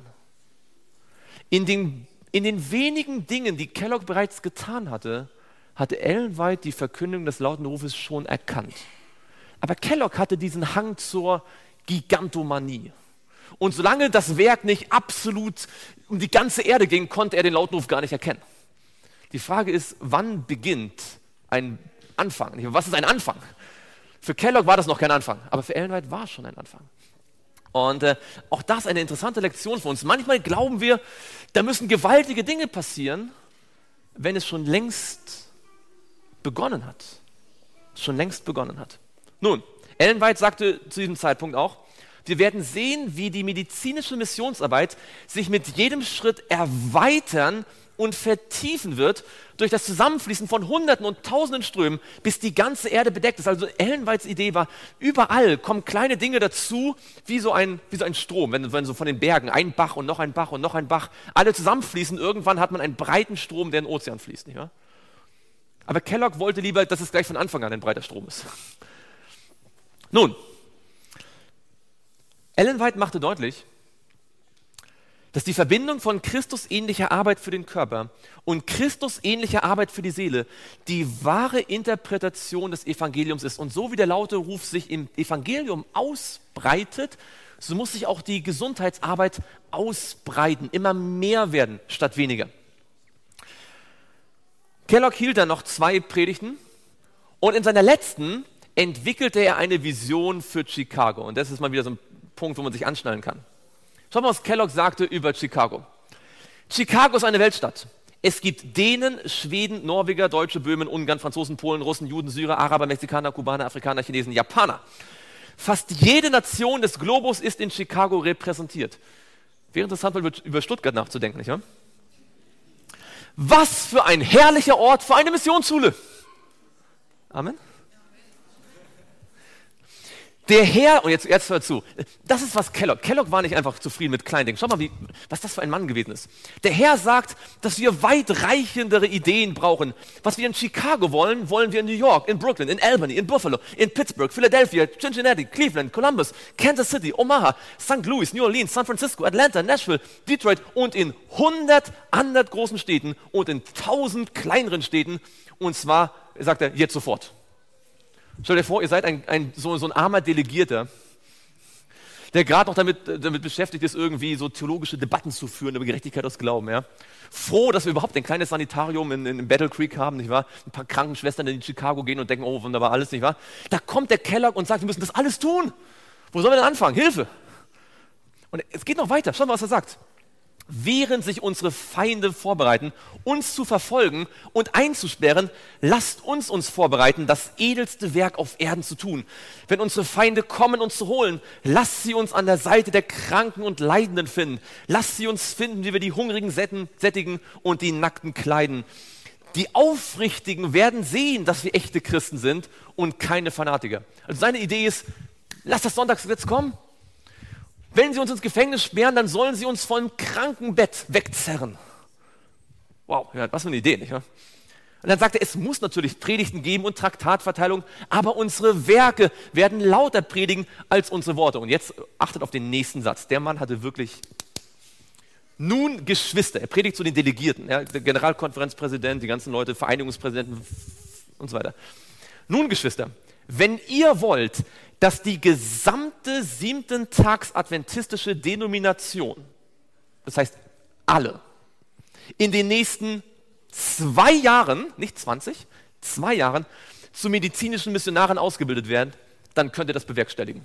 In den wenigen Dingen, die Kellogg bereits getan hatte, hatte Ellen White die Verkündung des lauten Rufes schon erkannt. Aber Kellogg hatte diesen Hang zur Gigantomanie. Und solange das Werk nicht absolut um die ganze Erde ging, konnte er den lauten Ruf gar nicht erkennen. Die Frage ist, wann beginnt ein Anfang? Was ist ein Anfang? Für Kellogg war das noch kein Anfang, aber für Ellen White war es schon ein Anfang. Und auch das ist eine interessante Lektion für uns. Manchmal glauben wir, da müssen gewaltige Dinge passieren, wenn es schon längst begonnen hat. Schon längst begonnen hat. Nun, Ellen White sagte zu diesem Zeitpunkt auch, wir werden sehen, wie die medizinische Missionsarbeit sich mit jedem Schritt erweitern und vertiefen wird durch das Zusammenfließen von Hunderten und Tausenden Strömen, bis die ganze Erde bedeckt ist. Also Ellen Whites Idee war, überall kommen kleine Dinge dazu, wie so ein Strom, wenn so von den Bergen ein Bach und noch ein Bach und noch ein Bach, alle zusammenfließen, irgendwann hat man einen breiten Strom, der in den Ozean fließt. Nicht wahr? Aber Kellogg wollte lieber, dass es gleich von Anfang an ein breiter Strom ist. Nun, Ellen White machte deutlich, dass die Verbindung von Christusähnlicher Arbeit für den Körper und Christusähnlicher Arbeit für die Seele die wahre Interpretation des Evangeliums ist. Und so wie der laute Ruf sich im Evangelium ausbreitet, so muss sich auch die Gesundheitsarbeit ausbreiten, immer mehr werden statt weniger. Kellogg hielt dann noch 2 Predigten und in seiner letzten entwickelte er eine Vision für Chicago. Und das ist mal wieder so ein Punkt, wo man sich anschnallen kann. Schaut mal, was Kellogg sagte über Chicago. Chicago ist eine Weltstadt. Es gibt Dänen, Schweden, Norweger, Deutsche, Böhmen, Ungarn, Franzosen, Polen, Russen, Juden, Syrer, Araber, Mexikaner, Kubaner, Afrikaner, Chinesen, Japaner. Fast jede Nation des Globus ist in Chicago repräsentiert. Wäre interessant, mal über Stuttgart nachzudenken, nicht wahr? Was für ein herrlicher Ort für eine Missionsschule. Amen. Der Herr, und jetzt hört zu, das ist was Kellogg war nicht einfach zufrieden mit kleinen Dingen. Schau mal, was das für ein Mann gewesen ist. Der Herr sagt, dass wir weitreichendere Ideen brauchen. Was wir in Chicago wollen, wollen wir in New York, in Brooklyn, in Albany, in Buffalo, in Pittsburgh, Philadelphia, Cincinnati, Cleveland, Columbus, Kansas City, Omaha, St. Louis, New Orleans, San Francisco, Atlanta, Nashville, Detroit und in 100 anderen großen Städten und in 1000 kleineren Städten. Und zwar, sagt er, jetzt sofort. Stell dir vor, ihr seid so ein armer Delegierter, der gerade noch damit beschäftigt ist, irgendwie so theologische Debatten zu führen über Gerechtigkeit aus Glauben. Ja? Froh, dass wir überhaupt ein kleines Sanitarium in Battle Creek haben, nicht wahr? Ein paar Krankenschwestern, die in Chicago gehen und denken, oh, wunderbar, alles, nicht wahr? Da kommt der Kellogg und sagt, wir müssen das alles tun. Wo sollen wir denn anfangen? Hilfe! Und es geht noch weiter. Schau mal, was er sagt. Während sich unsere Feinde vorbereiten, uns zu verfolgen und einzusperren, lasst uns vorbereiten, das edelste Werk auf Erden zu tun. Wenn unsere Feinde kommen, uns zu holen, lasst sie uns an der Seite der Kranken und Leidenden finden. Lasst sie uns finden, wie wir die Hungrigen sättigen und die Nackten kleiden. Die Aufrichtigen werden sehen, dass wir echte Christen sind und keine Fanatiker. Also seine Idee ist, lasst das Sonntagsgesetz kommen. Wenn sie uns ins Gefängnis sperren, dann sollen sie uns vom Krankenbett wegzerren. Wow, ja, was für eine Idee, nicht wahr? Und dann sagt er, es muss natürlich Predigten geben und Traktatverteilung, aber unsere Werke werden lauter predigen als unsere Worte. Und jetzt achtet auf den nächsten Satz. Der Mann hatte wirklich, nun Geschwister, er predigt zu den Delegierten, ja, der Generalkonferenzpräsident, die ganzen Leute, Vereinigungspräsidenten und so weiter. Nun Geschwister, wenn ihr wollt, dass die gesamte 7-Tags-adventistische Denomination, das heißt alle, in den nächsten 2 Jahren, nicht 20, 2 Jahren, zu medizinischen Missionaren ausgebildet werden, dann könnt ihr das bewerkstelligen.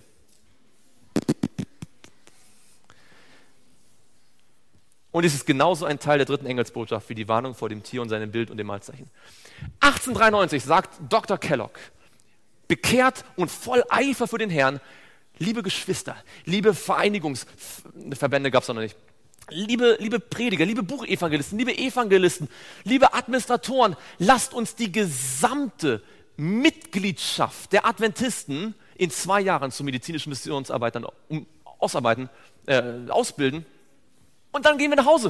Und es ist genauso ein Teil der 3. Engelsbotschaft wie die Warnung vor dem Tier und seinem Bild und dem Malzeichen. 1893 sagt Dr. Kellogg, bekehrt und voll Eifer für den Herrn, liebe Geschwister, liebe Vereinigungsverbände gab es noch nicht, liebe Prediger, liebe Buchevangelisten, liebe Evangelisten, liebe Administratoren, lasst uns die gesamte Mitgliedschaft der Adventisten in 2 Jahren zu medizinischen Missionsarbeitern ausbilden und dann gehen wir nach Hause.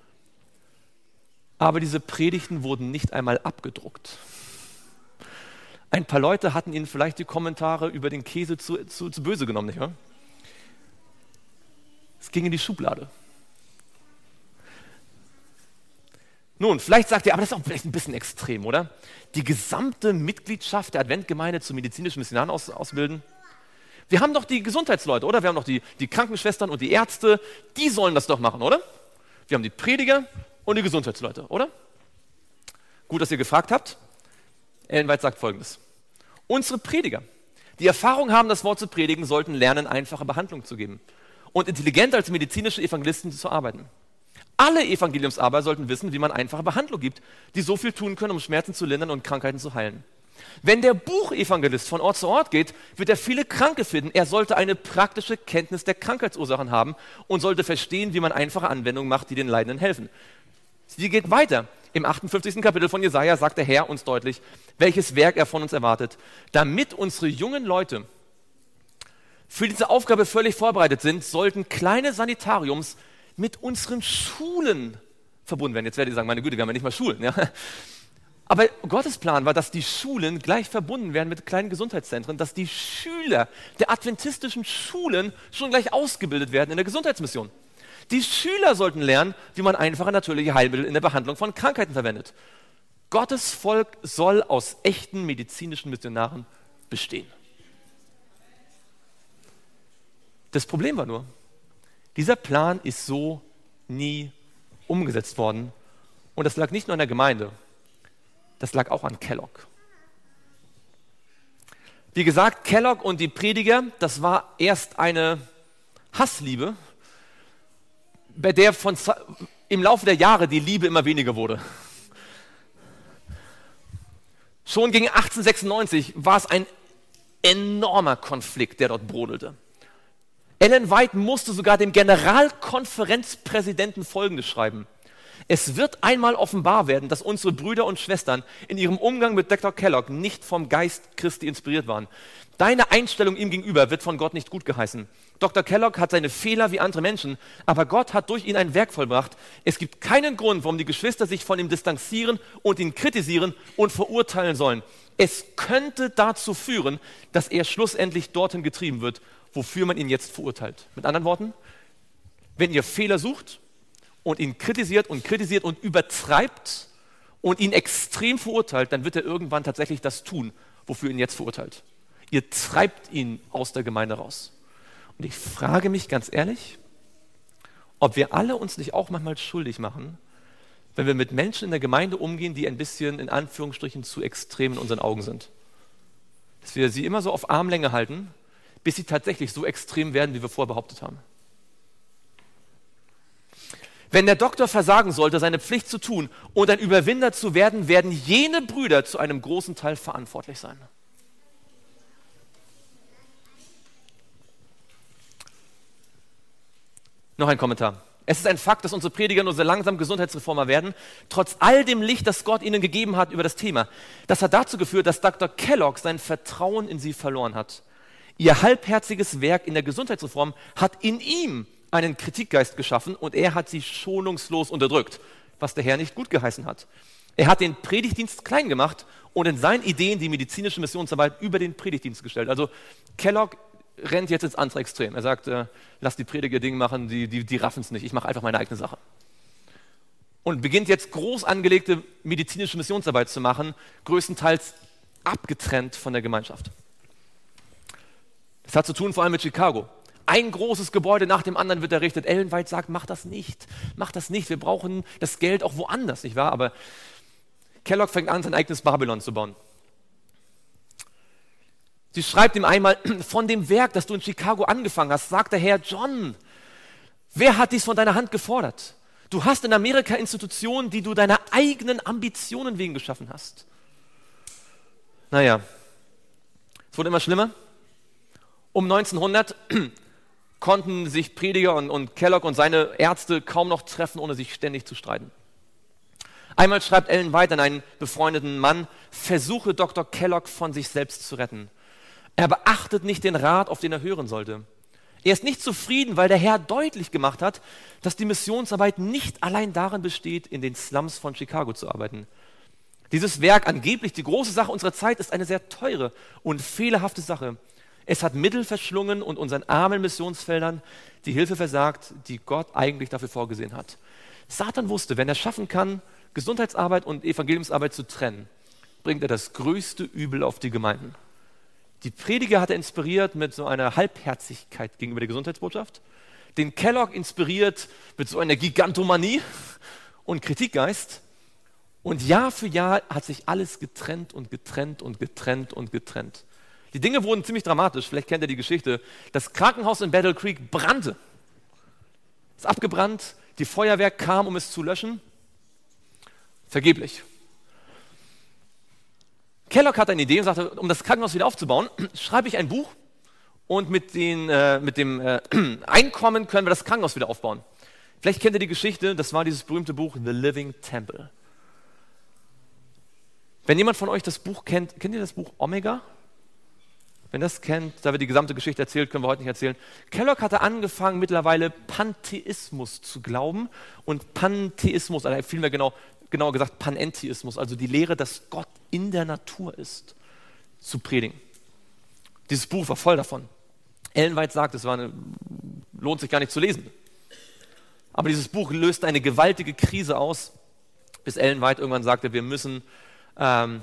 Aber diese Predigten wurden nicht einmal abgedruckt. Ein paar Leute hatten ihnen vielleicht die Kommentare über den Käse zu böse genommen, nicht wahr? Es ging in die Schublade. Nun, vielleicht sagt ihr, aber das ist auch vielleicht ein bisschen extrem, oder? Die gesamte Mitgliedschaft der Adventgemeinde zu medizinischen Missionaren ausbilden? Wir haben doch die Gesundheitsleute, oder? Wir haben doch die Krankenschwestern und die Ärzte, die sollen das doch machen, oder? Wir haben die Prediger und die Gesundheitsleute, oder? Gut, dass ihr gefragt habt. Ellen White sagt Folgendes. Unsere Prediger, die Erfahrung haben, das Wort zu predigen, sollten lernen, einfache Behandlung zu geben und intelligent als medizinische Evangelisten zu arbeiten. Alle Evangeliumsarbeiter sollten wissen, wie man einfache Behandlung gibt, die so viel tun können, um Schmerzen zu lindern und Krankheiten zu heilen. Wenn der Buchevangelist von Ort zu Ort geht, wird er viele Kranke finden. Er sollte eine praktische Kenntnis der Krankheitsursachen haben und sollte verstehen, wie man einfache Anwendungen macht, die den Leidenden helfen. Sie geht weiter. Im 58. Kapitel von Jesaja sagt der Herr uns deutlich, welches Werk er von uns erwartet, damit unsere jungen Leute für diese Aufgabe völlig vorbereitet sind, sollten kleine Sanitariums mit unseren Schulen verbunden werden. Jetzt werdet ihr sagen, meine Güte, wir haben ja nicht mal Schulen. Ja? Aber Gottes Plan war, dass die Schulen gleich verbunden werden mit kleinen Gesundheitszentren, dass die Schüler der adventistischen Schulen schon gleich ausgebildet werden in der Gesundheitsmission. Die Schüler sollten lernen, wie man einfache natürliche Heilmittel in der Behandlung von Krankheiten verwendet. Gottes Volk soll aus echten medizinischen Missionaren bestehen. Das Problem war nur, dieser Plan ist so nie umgesetzt worden. Und das lag nicht nur an der Gemeinde, das lag auch an Kellogg. Wie gesagt, Kellogg und die Prediger, das war erst eine Hassliebe, bei der im Laufe der Jahre die Liebe immer weniger wurde. Schon gegen 1896 war es ein enormer Konflikt, der dort brodelte. Ellen White musste sogar dem Generalkonferenzpräsidenten Folgendes schreiben: Es wird einmal offenbar werden, dass unsere Brüder und Schwestern in ihrem Umgang mit Dr. Kellogg nicht vom Geist Christi inspiriert waren. Deine Einstellung ihm gegenüber wird von Gott nicht gut geheißen. Dr. Kellogg hat seine Fehler wie andere Menschen, aber Gott hat durch ihn ein Werk vollbracht. Es gibt keinen Grund, warum die Geschwister sich von ihm distanzieren und ihn kritisieren und verurteilen sollen. Es könnte dazu führen, dass er schlussendlich dorthin getrieben wird, wofür man ihn jetzt verurteilt. Mit anderen Worten, wenn ihr Fehler sucht und ihn kritisiert und übertreibt und ihn extrem verurteilt, dann wird er irgendwann tatsächlich das tun, wofür ihn jetzt verurteilt. Ihr treibt ihn aus der Gemeinde raus. Und ich frage mich ganz ehrlich, ob wir alle uns nicht auch manchmal schuldig machen, wenn wir mit Menschen in der Gemeinde umgehen, die ein bisschen in Anführungsstrichen zu extrem in unseren Augen sind. Dass wir sie immer so auf Armlänge halten, bis sie tatsächlich so extrem werden, wie wir vorher behauptet haben. Wenn der Doktor versagen sollte, seine Pflicht zu tun und ein Überwinder zu werden, werden jene Brüder zu einem großen Teil verantwortlich sein. Noch ein Kommentar. Es ist ein Fakt, dass unsere Prediger nur so langsam Gesundheitsreformer werden, trotz all dem Licht, das Gott ihnen gegeben hat über das Thema. Das hat dazu geführt, dass Dr. Kellogg sein Vertrauen in sie verloren hat. Ihr halbherziges Werk in der Gesundheitsreform hat in ihm einen Kritikgeist geschaffen und er hat sie schonungslos unterdrückt, was der Herr nicht gut geheißen hat. Er hat den Predigtdienst klein gemacht und in seinen Ideen die medizinische Missionsarbeit über den Predigtdienst gestellt. Also Kellogg rennt jetzt ins andere Extrem. Er sagt, lass die Prediger Ding machen, die raffen es nicht, ich mache einfach meine eigene Sache. Und beginnt jetzt groß angelegte medizinische Missionsarbeit zu machen, größtenteils abgetrennt von der Gemeinschaft. Das hat zu tun vor allem mit Chicago. Ein großes Gebäude nach dem anderen wird errichtet. Ellen White sagt, mach das nicht, wir brauchen das Geld auch woanders, nicht wahr? Aber Kellogg fängt an, sein eigenes Babylon zu bauen. Sie schreibt ihm einmal, von dem Werk, das du in Chicago angefangen hast, sagt der Herr, John, wer hat dies von deiner Hand gefordert? Du hast in Amerika Institutionen, die du deiner eigenen Ambitionen wegen geschaffen hast. Naja, es wurde immer schlimmer. Um 1900 konnten sich Prediger und Kellogg und seine Ärzte kaum noch treffen, ohne sich ständig zu streiten. Einmal schreibt Ellen White an einen befreundeten Mann, versuche Dr. Kellogg von sich selbst zu retten. Er beachtet nicht den Rat, auf den er hören sollte. Er ist nicht zufrieden, weil der Herr deutlich gemacht hat, dass die Missionsarbeit nicht allein darin besteht, in den Slums von Chicago zu arbeiten. Dieses Werk, angeblich die große Sache unserer Zeit, ist eine sehr teure und fehlerhafte Sache. Es hat Mittel verschlungen und unseren armen Missionsfeldern die Hilfe versagt, die Gott eigentlich dafür vorgesehen hat. Satan wusste, wenn er schaffen kann, Gesundheitsarbeit und Evangeliumsarbeit zu trennen, bringt er das größte Übel auf die Gemeinden. Die Prediger hat er inspiriert mit so einer Halbherzigkeit gegenüber der Gesundheitsbotschaft, den Kellogg inspiriert mit so einer Gigantomanie und Kritikgeist. Und Jahr für Jahr hat sich alles getrennt und getrennt und getrennt und getrennt. Die Dinge wurden ziemlich dramatisch, vielleicht kennt ihr die Geschichte. Das Krankenhaus in Battle Creek brannte. Es ist abgebrannt, die Feuerwehr kam, um es zu löschen. Vergeblich. Kellogg hat eine Idee und sagte, um das Krankenhaus wieder aufzubauen, schreibe ich ein Buch und mit dem Einkommen können wir das Krankenhaus wieder aufbauen. Vielleicht kennt ihr die Geschichte, das war dieses berühmte Buch The Living Temple. Wenn jemand von euch das Buch kennt, kennt ihr das Buch Omega? Wenn das kennt, da wird die gesamte Geschichte erzählt, können wir heute nicht erzählen. Kellogg hatte angefangen, mittlerweile Pantheismus zu glauben und Pantheismus, also vielmehr genauer gesagt Panentheismus, also die Lehre, dass Gott in der Natur ist, zu predigen. Dieses Buch war voll davon. Ellen White sagt, lohnt sich gar nicht zu lesen. Aber dieses Buch löst eine gewaltige Krise aus, bis Ellen White irgendwann sagte, wir müssen das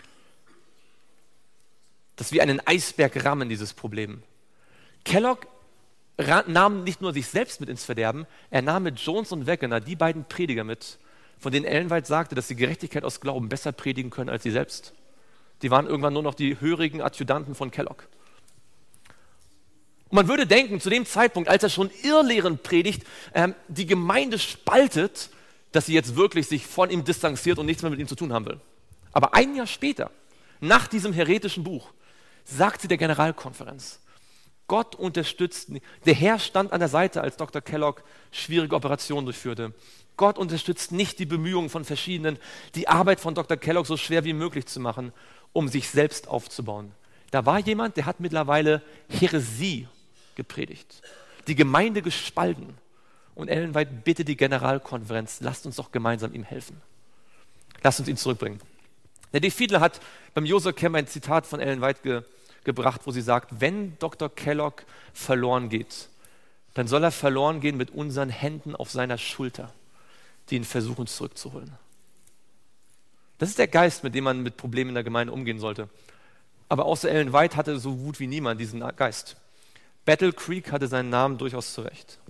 wie einen Eisberg rammen, dieses Problem. Kellogg nahm nicht nur sich selbst mit ins Verderben, er nahm mit Jones und Wegener die beiden Prediger mit, von denen Ellen White sagte, dass sie Gerechtigkeit aus Glauben besser predigen können als sie selbst. Die waren irgendwann nur noch die hörigen Adjutanten von Kellogg. Und man würde denken, zu dem Zeitpunkt, als er schon Irrlehren predigt, die Gemeinde spaltet, dass sie jetzt wirklich sich von ihm distanziert und nichts mehr mit ihm zu tun haben will. Aber ein Jahr später, nach diesem heretischen Buch, sagt sie der Generalkonferenz, Gott unterstützt, der Herr stand an der Seite, als Dr. Kellogg schwierige Operationen durchführte. Gott unterstützt nicht die Bemühungen von Verschiedenen, die Arbeit von Dr. Kellogg so schwer wie möglich zu machen, um sich selbst aufzubauen. Da war jemand, der hat mittlerweile Häresie gepredigt, die Gemeinde gespalten. Und Ellen White bittet die Generalkonferenz, lasst uns doch gemeinsam ihm helfen. Lasst uns ihn zurückbringen. Der Dave Fiedler hat beim Josua Camp ein Zitat von Ellen White gebracht, wo sie sagt, wenn Dr. Kellogg verloren geht, dann soll er verloren gehen mit unseren Händen auf seiner Schulter, die ihn versuchen zurückzuholen. Das ist der Geist, mit dem man mit Problemen in der Gemeinde umgehen sollte. Aber außer Ellen White hatte so gut wie niemand diesen Geist. Battle Creek hatte seinen Namen durchaus zurecht.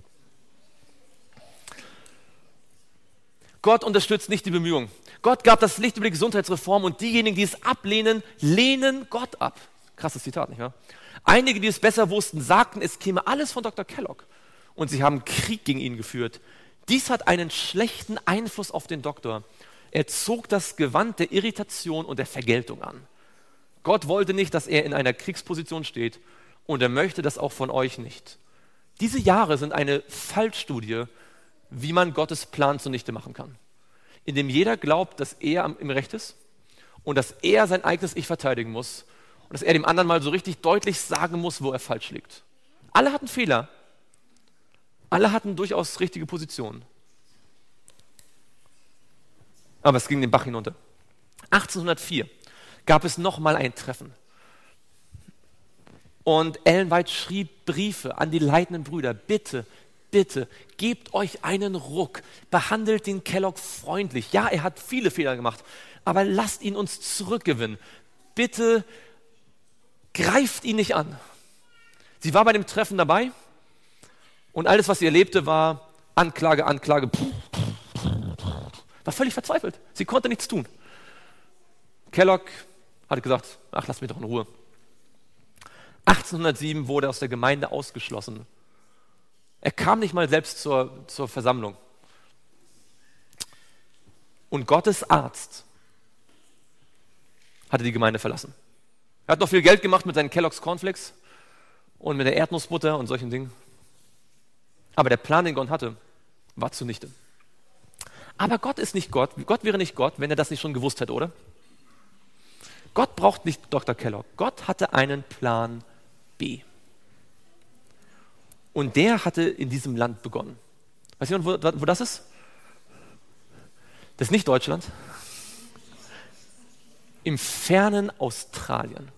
Gott unterstützt nicht die Bemühungen. Gott gab das Licht über die Gesundheitsreform und diejenigen, die es ablehnen, lehnen Gott ab. Krasses Zitat, nicht wahr? Einige, die es besser wussten, sagten, es käme alles von Dr. Kellogg. Und sie haben Krieg gegen ihn geführt. Dies hat einen schlechten Einfluss auf den Doktor. Er zog das Gewand der Irritation und der Vergeltung an. Gott wollte nicht, dass er in einer Kriegsposition steht und er möchte das auch von euch nicht. Diese Jahre sind eine Fallstudie, wie man Gottes Plan zunichte machen kann. Indem jeder glaubt, dass er im Recht ist und dass er sein eigenes Ich verteidigen muss und dass er dem anderen mal so richtig deutlich sagen muss, wo er falsch liegt. Alle hatten Fehler. Alle hatten durchaus richtige Positionen. Aber es ging den Bach hinunter. 1804 gab es nochmal ein Treffen. Und Ellen White schrieb Briefe an die leitenden Brüder. Bitte, bitte, gebt euch einen Ruck. Behandelt den Kellogg freundlich. Ja, er hat viele Fehler gemacht, aber lasst ihn uns zurückgewinnen. Bitte greift ihn nicht an. Sie war bei dem Treffen dabei und alles, was sie erlebte, war Anklage, Anklage. War völlig verzweifelt. Sie konnte nichts tun. Kellogg hatte gesagt, ach, lass mich doch in Ruhe. 1807 wurde er aus der Gemeinde ausgeschlossen. Er kam nicht mal selbst zur Versammlung. Und Gottes Arzt hatte die Gemeinde verlassen. Er hat noch viel Geld gemacht mit seinen Kellogg's Cornflakes und mit der Erdnussbutter und solchen Dingen. Aber der Plan, den Gott hatte, war zunichte. Aber Gott ist nicht Gott. Gott wäre nicht Gott, wenn er das nicht schon gewusst hätte, oder? Gott braucht nicht Dr. Kellogg. Gott hatte einen Plan B. Und der hatte in diesem Land begonnen. Weiß jemand, wo das ist? Das ist nicht Deutschland. Im fernen Australien.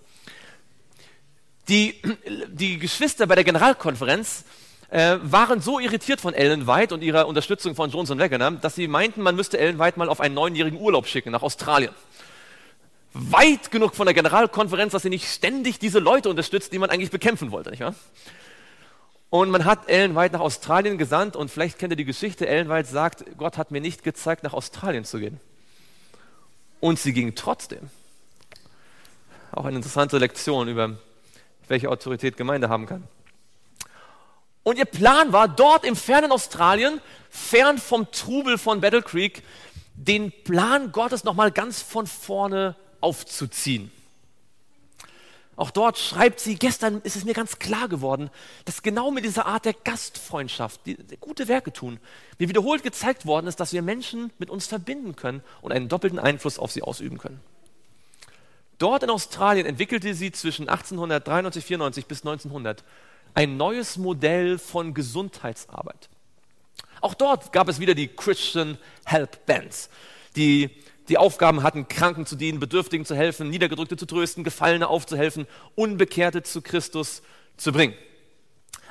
Die Geschwister bei der Generalkonferenz waren so irritiert von Ellen White und ihrer Unterstützung von Jones und Wegener, dass sie meinten, man müsste Ellen White mal auf einen 9-jährigen Urlaub schicken nach Australien. Weit genug von der Generalkonferenz, dass sie nicht ständig diese Leute unterstützt, die man eigentlich bekämpfen wollte, nicht wahr? Und man hat Ellen White nach Australien gesandt und vielleicht kennt ihr die Geschichte, Ellen White sagt, Gott hat mir nicht gezeigt, nach Australien zu gehen. Und sie ging trotzdem. Auch eine interessante Lektion über welche Autorität Gemeinde haben kann. Und ihr Plan war, dort im fernen Australien, fern vom Trubel von Battle Creek, den Plan Gottes nochmal ganz von vorne aufzuziehen. Auch dort schreibt sie, gestern ist es mir ganz klar geworden, dass genau mit dieser Art der Gastfreundschaft, die gute Werke tun, mir wiederholt gezeigt worden ist, dass wir Menschen mit uns verbinden können und einen doppelten Einfluss auf sie ausüben können. Dort in Australien entwickelte sie zwischen 1893, 94 bis 1900 ein neues Modell von Gesundheitsarbeit. Auch dort gab es wieder die Christian Help Bands, die Aufgaben hatten, Kranken zu dienen, Bedürftigen zu helfen, Niedergedrückte zu trösten, Gefallene aufzuhelfen, Unbekehrte zu Christus zu bringen.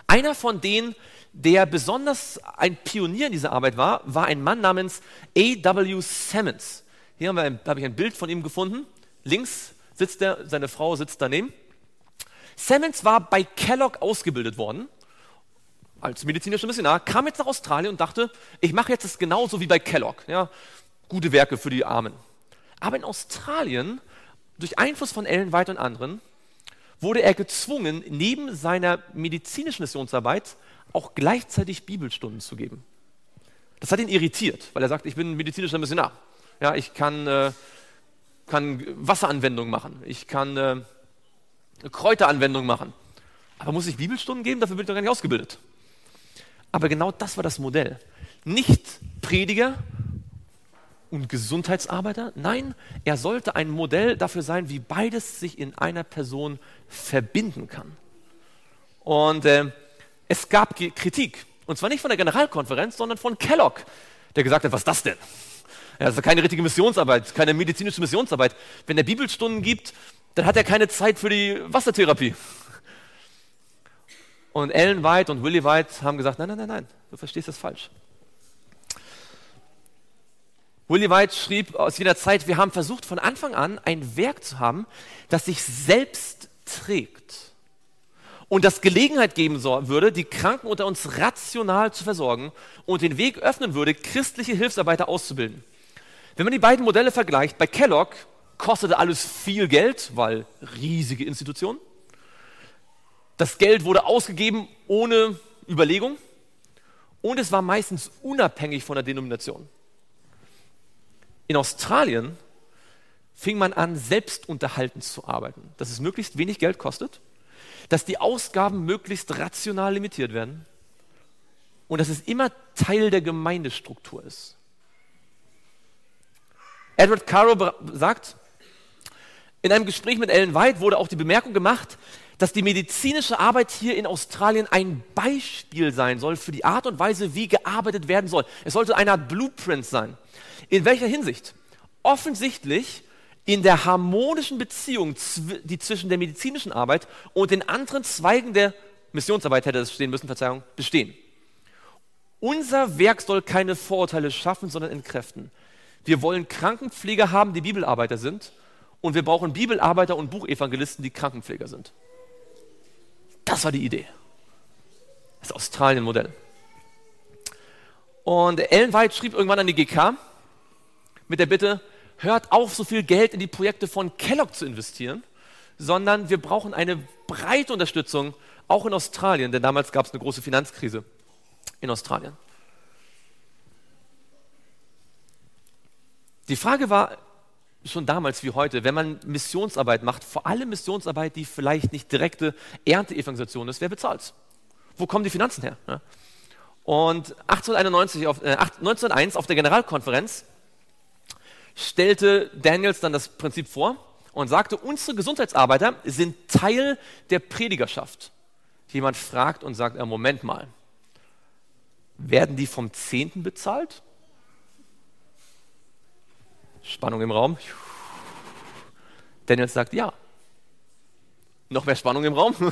Einer von denen, der besonders ein Pionier in dieser Arbeit war, war ein Mann namens A.W. Sammons. Hier habe ich ein Bild von ihm gefunden. Links sitzt er, seine Frau sitzt daneben. Sammons war bei Kellogg ausgebildet worden, als medizinischer Missionar, kam jetzt nach Australien und dachte, ich mache jetzt das genauso wie bei Kellogg. Ja, gute Werke für die Armen. Aber in Australien, durch Einfluss von Ellen White und anderen, wurde er gezwungen, neben seiner medizinischen Missionsarbeit auch gleichzeitig Bibelstunden zu geben. Das hat ihn irritiert, weil er sagt, ich bin ein medizinischer Missionar. Ja, ich kann Wasseranwendungen machen, ich kann Kräuteranwendungen machen. Aber muss ich Bibelstunden geben? Dafür bin ich doch gar nicht ausgebildet. Aber genau das war das Modell. Nicht Prediger und Gesundheitsarbeiter, nein, er sollte ein Modell dafür sein, wie beides sich in einer Person verbinden kann. Und es gab Kritik, und zwar nicht von der Generalkonferenz, sondern von Kellogg, der gesagt hat, was ist das denn? Ja, das ist keine richtige Missionsarbeit, keine medizinische Missionsarbeit. Wenn er Bibelstunden gibt, dann hat er keine Zeit für die Wassertherapie. Und Ellen White und Willie White haben gesagt, nein, du verstehst das falsch. Willie White schrieb aus jener Zeit, wir haben versucht von Anfang an ein Werk zu haben, das sich selbst trägt und das Gelegenheit geben würde, die Kranken unter uns rational zu versorgen und den Weg öffnen würde, christliche Hilfsarbeiter auszubilden. Wenn man die beiden Modelle vergleicht, bei Kellogg kostete alles viel Geld, weil riesige Institution. Das Geld wurde ausgegeben ohne Überlegung und es war meistens unabhängig von der Denomination. In Australien fing man an, selbstunterhaltend zu arbeiten, dass es möglichst wenig Geld kostet, dass die Ausgaben möglichst rational limitiert werden und dass es immer Teil der Gemeindestruktur ist. Edward Carrow sagt, in einem Gespräch mit Ellen White wurde auch die Bemerkung gemacht, dass die medizinische Arbeit hier in Australien ein Beispiel sein soll für die Art und Weise, wie gearbeitet werden soll. Es sollte eine Art Blueprint sein. In welcher Hinsicht? Offensichtlich in der harmonischen Beziehung, die zwischen der medizinischen Arbeit und den anderen Zweigen der Missionsarbeit, hätte das stehen müssen, Verzeihung, bestehen. Unser Werk soll keine Vorurteile schaffen, sondern entkräften. Wir wollen Krankenpfleger haben, die Bibelarbeiter sind, und wir brauchen Bibelarbeiter und Buchevangelisten, die Krankenpfleger sind. Das war die Idee. Das Australien-Modell. Und Ellen White schrieb irgendwann an die GK mit der Bitte, hört auf, so viel Geld in die Projekte von Kellogg zu investieren, sondern wir brauchen eine breite Unterstützung, auch in Australien, denn damals gab es eine große Finanzkrise in Australien. Die Frage war schon damals wie heute, wenn man Missionsarbeit macht, vor allem Missionsarbeit, die vielleicht nicht direkte Ernteevangelisation ist, wer bezahlt? Wo kommen die Finanzen her? Ja. Und 1901 auf der Generalkonferenz stellte Daniels dann das Prinzip vor und sagte, unsere Gesundheitsarbeiter sind Teil der Predigerschaft. Jemand fragt und sagt, Moment mal, werden die vom Zehnten bezahlt? Spannung im Raum. Daniels sagt, ja. Noch mehr Spannung im Raum.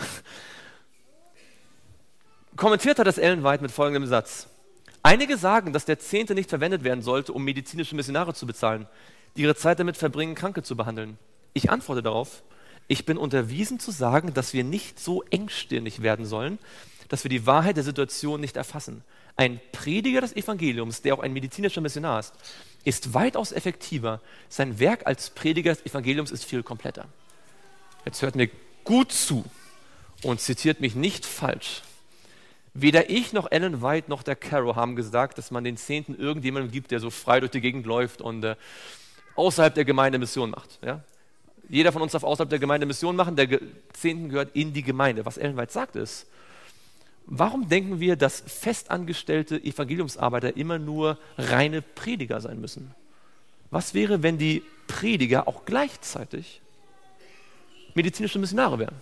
Kommentiert hat das Ellen White mit folgendem Satz. Einige sagen, dass der Zehnte nicht verwendet werden sollte, um medizinische Missionare zu bezahlen, die ihre Zeit damit verbringen, Kranke zu behandeln. Ich antworte darauf, ich bin unterwiesen zu sagen, dass wir nicht so engstirnig werden sollen, dass wir die Wahrheit der Situation nicht erfassen. Ein Prediger des Evangeliums, der auch ein medizinischer Missionar ist weitaus effektiver. Sein Werk als Prediger des Evangeliums ist viel kompletter. Jetzt hört mir gut zu und zitiert mich nicht falsch. Weder ich noch Ellen White noch der Carrow haben gesagt, dass man den Zehnten irgendjemandem gibt, der so frei durch die Gegend läuft und außerhalb der Gemeinde Mission macht. Ja? Jeder von uns darf außerhalb der Gemeinde Mission machen, der Zehnten gehört in die Gemeinde. Was Ellen White sagt ist, warum denken wir, dass festangestellte Evangeliumsarbeiter immer nur reine Prediger sein müssen? Was wäre, wenn die Prediger auch gleichzeitig medizinische Missionare wären?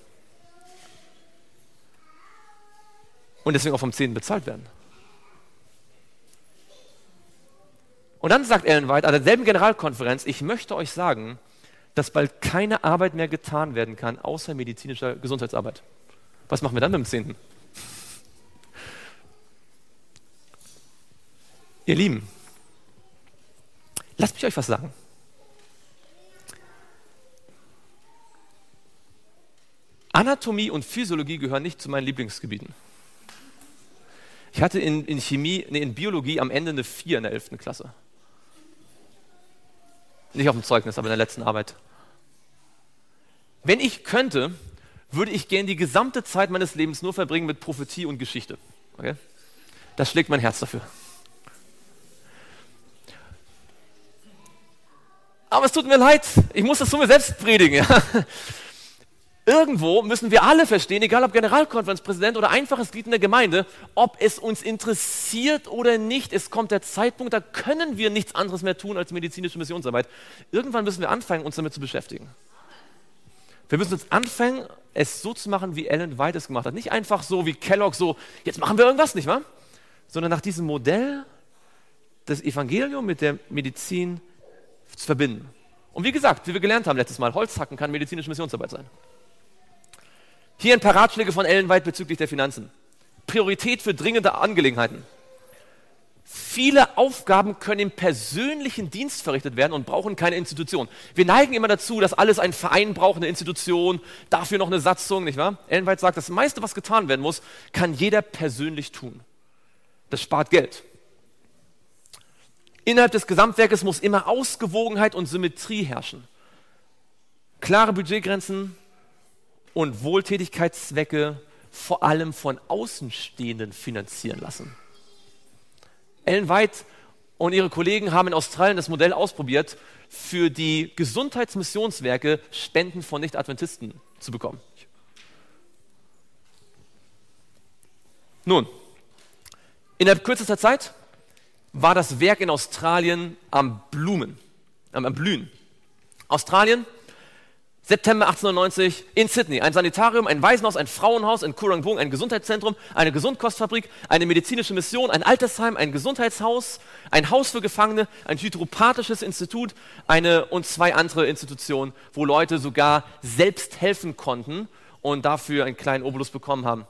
Und deswegen auch vom Zehnten bezahlt werden. Und dann sagt Ellen White an derselben Generalkonferenz, ich möchte euch sagen, dass bald keine Arbeit mehr getan werden kann, außer medizinischer Gesundheitsarbeit. Was machen wir dann mit dem Zehnten? Ihr Lieben, lasst mich euch was sagen. Anatomie und Physiologie gehören nicht zu meinen Lieblingsgebieten. Ich hatte in Biologie am Ende eine 4 in der 11. Klasse. Nicht auf dem Zeugnis, aber in der letzten Arbeit. Wenn ich könnte, würde ich gern die gesamte Zeit meines Lebens nur verbringen mit Prophetie und Geschichte. Okay? Das schlägt mein Herz dafür. Aber es tut mir leid, ich muss das zu mir selbst predigen. Ja? Irgendwo müssen wir alle verstehen, egal ob Generalkonferenzpräsident oder einfaches Glied in der Gemeinde, ob es uns interessiert oder nicht. Es kommt der Zeitpunkt, da können wir nichts anderes mehr tun als medizinische Missionsarbeit. Irgendwann müssen wir anfangen, uns damit zu beschäftigen. Wir müssen uns anfangen, es so zu machen, wie Ellen White es gemacht hat. Nicht einfach so wie Kellogg, so, jetzt machen wir irgendwas, nicht wahr? Sondern nach diesem Modell das Evangelium mit der Medizin zu verbinden. Und wie gesagt, wie wir gelernt haben letztes Mal, Holzhacken kann medizinische Missionsarbeit sein. Hier ein paar Ratschläge von Ellen White bezüglich der Finanzen. Priorität für dringende Angelegenheiten. Viele Aufgaben können im persönlichen Dienst verrichtet werden und brauchen keine Institution. Wir neigen immer dazu, dass alles ein Verein braucht, eine Institution, dafür noch eine Satzung, nicht wahr? Ellen White sagt, das meiste, was getan werden muss, kann jeder persönlich tun. Das spart Geld. Innerhalb des Gesamtwerkes muss immer Ausgewogenheit und Symmetrie herrschen. Klare Budgetgrenzen und Wohltätigkeitszwecke vor allem von Außenstehenden finanzieren lassen. Ellen White und ihre Kollegen haben in Australien das Modell ausprobiert, für die Gesundheitsmissionswerke Spenden von Nicht-Adventisten zu bekommen. Nun, innerhalb kürzester Zeit war das Werk in Australien am Blühen. Australien, September 1890, in Sydney, ein Sanitarium, ein Waisenhaus, ein Frauenhaus, in Currambung, ein Gesundheitszentrum, eine Gesundkostfabrik, eine medizinische Mission, ein Altersheim, ein Gesundheitshaus, ein Haus für Gefangene, ein hydropathisches Institut, und 2 andere Institutionen, wo Leute sogar selbst helfen konnten und dafür einen kleinen Obolus bekommen haben.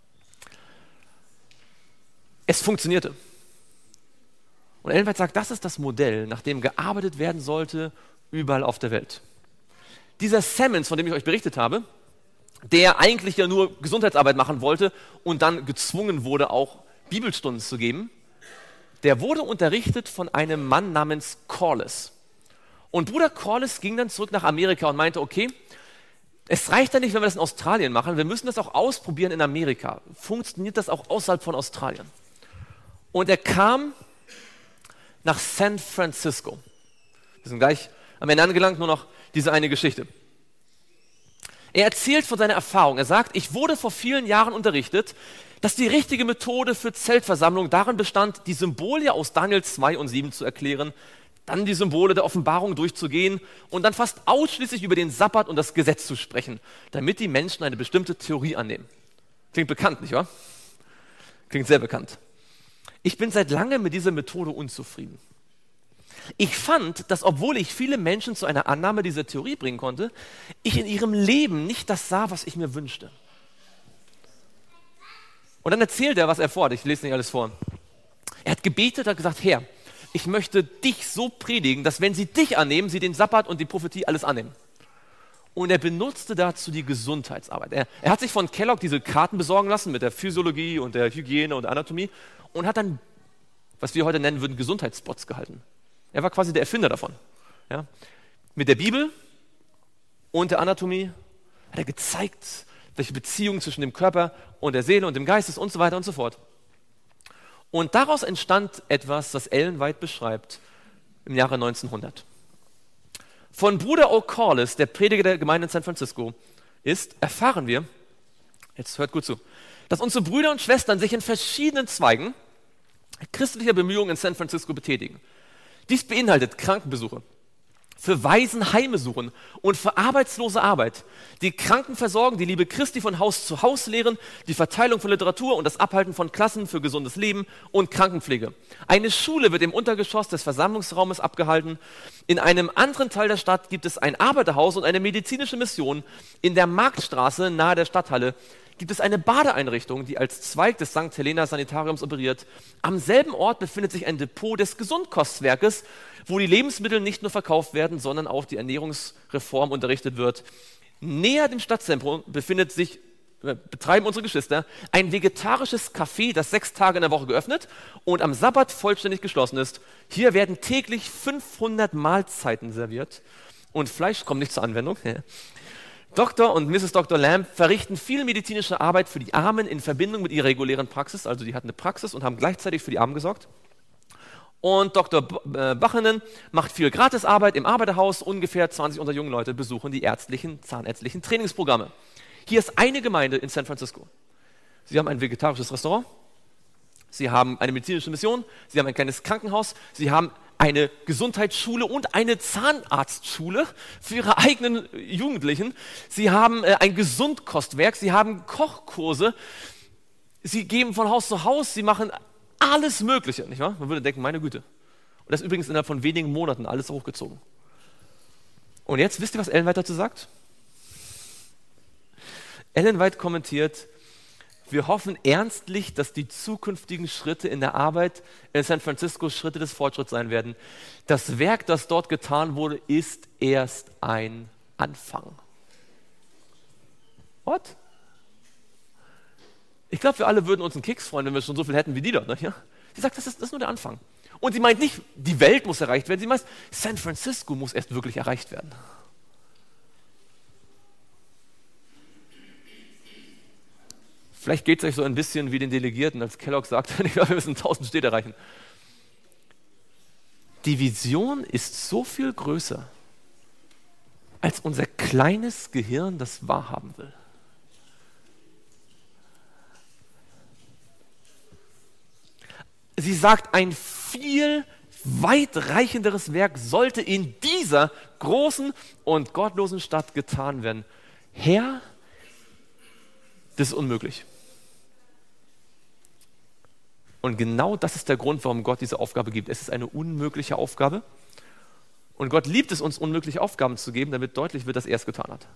Es funktionierte. Und Ellen White sagt, das ist das Modell, nach dem gearbeitet werden sollte, überall auf der Welt. Dieser Sammons, von dem ich euch berichtet habe, der eigentlich ja nur Gesundheitsarbeit machen wollte und dann gezwungen wurde, auch Bibelstunden zu geben, der wurde unterrichtet von einem Mann namens Corliss. Und Bruder Corliss ging dann zurück nach Amerika und meinte, okay, es reicht ja nicht, wenn wir das in Australien machen, wir müssen das auch ausprobieren in Amerika. Funktioniert das auch außerhalb von Australien? Und er kam nach San Francisco. Wir sind gleich am Ende angelangt, nur noch diese eine Geschichte. Er erzählt von seiner Erfahrung. Er sagt, ich wurde vor vielen Jahren unterrichtet, dass die richtige Methode für Zeltversammlung darin bestand, die Symbole aus Daniel 2 und 7 zu erklären, dann die Symbole der Offenbarung durchzugehen und dann fast ausschließlich über den Sabbat und das Gesetz zu sprechen, damit die Menschen eine bestimmte Theorie annehmen. Klingt bekannt, nicht wahr? Klingt sehr bekannt. Ich bin seit langem mit dieser Methode unzufrieden. Ich fand, dass obwohl ich viele Menschen zu einer Annahme dieser Theorie bringen konnte, ich in ihrem Leben nicht das sah, was ich mir wünschte. Und dann erzählt er, was er vorhat. Ich lese nicht alles vor. Er hat gebetet, hat gesagt, Herr, ich möchte dich so predigen, dass wenn sie dich annehmen, sie den Sabbat und die Prophetie alles annehmen. Und er benutzte dazu die Gesundheitsarbeit. Er hat sich von Kellogg diese Karten besorgen lassen mit der Physiologie und der Hygiene und der Anatomie und hat dann, was wir heute nennen würden, Gesundheitsspots gehalten. Er war quasi der Erfinder davon. Ja? Mit der Bibel und der Anatomie hat er gezeigt, welche Beziehung zwischen dem Körper und der Seele und dem Geist ist und so weiter und so fort. Und daraus entstand etwas, das Ellen White beschreibt im Jahre 1900. Von Bruder O'Corliss, der Prediger der Gemeinde in San Francisco, erfahren wir, jetzt hört gut zu, dass unsere Brüder und Schwestern sich in verschiedenen Zweigen christlicher Bemühungen in San Francisco betätigen. Dies beinhaltet Krankenbesuche, für Waisenheime suchen und für arbeitslose Arbeit, die Kranken versorgen, die Liebe Christi von Haus zu Haus lehren, die Verteilung von Literatur und das Abhalten von Klassen für gesundes Leben und Krankenpflege. Eine Schule wird im Untergeschoss des Versammlungsraumes abgehalten. In einem anderen Teil der Stadt gibt es ein Arbeiterhaus und eine medizinische Mission in der Marktstraße nahe der Stadthalle. gibt es eine Badeeinrichtung, die als Zweig des St. Helena Sanitariums operiert. Am selben Ort befindet sich ein Depot des Gesundkostwerkes, wo die Lebensmittel nicht nur verkauft werden, sondern auch die Ernährungsreform unterrichtet wird. Näher dem Stadtzentrum betreiben unsere Geschwister ein vegetarisches Café, das 6 Tage in der Woche geöffnet und am Sabbat vollständig geschlossen ist. Hier werden täglich 500 Mahlzeiten serviert und Fleisch kommt nicht zur Anwendung. Dr. und Mrs. Dr. Lamb verrichten viel medizinische Arbeit für die Armen in Verbindung mit ihrer regulären Praxis. Also die hatten eine Praxis und haben gleichzeitig für die Armen gesorgt. Und Dr. Bachenen macht viel Gratisarbeit im Arbeiterhaus. Ungefähr 20 unserer jungen Leute besuchen die zahnärztlichen Trainingsprogramme. Hier ist eine Gemeinde in San Francisco. Sie haben ein vegetarisches Restaurant, sie haben eine medizinische Mission, sie haben ein kleines Krankenhaus, sie haben eine Gesundheitsschule und eine Zahnarztschule für ihre eigenen Jugendlichen. Sie haben ein Gesundkostwerk, sie haben Kochkurse, sie geben von Haus zu Haus, sie machen alles Mögliche, nicht wahr? Man würde denken, meine Güte. Und das ist übrigens innerhalb von wenigen Monaten alles hochgezogen. Und jetzt wisst ihr, was Ellen White dazu sagt? Ellen White kommentiert: Wir hoffen ernstlich, dass die zukünftigen Schritte in der Arbeit in San Francisco Schritte des Fortschritts sein werden. Das Werk, das dort getan wurde, ist erst ein Anfang. What? Ich glaube, wir alle würden uns einen Keks freuen, wenn wir schon so viel hätten wie die dort. Ne? Ja? Sie sagt, das ist nur der Anfang. Und sie meint nicht, die Welt muss erreicht werden, sie meint, San Francisco muss erst wirklich erreicht werden. Vielleicht geht es euch so ein bisschen wie den Delegierten, als Kellogg sagt, wir müssen 1000 Städte erreichen. Die Vision ist so viel größer, als unser kleines Gehirn das wahrhaben will. Sie sagt, ein viel weitreichenderes Werk sollte in dieser großen und gottlosen Stadt getan werden. Herr, das ist unmöglich. Und genau das ist der Grund, warum Gott diese Aufgabe gibt. Es ist eine unmögliche Aufgabe. Und Gott liebt es, uns unmögliche Aufgaben zu geben, damit deutlich wird, dass er es getan hat.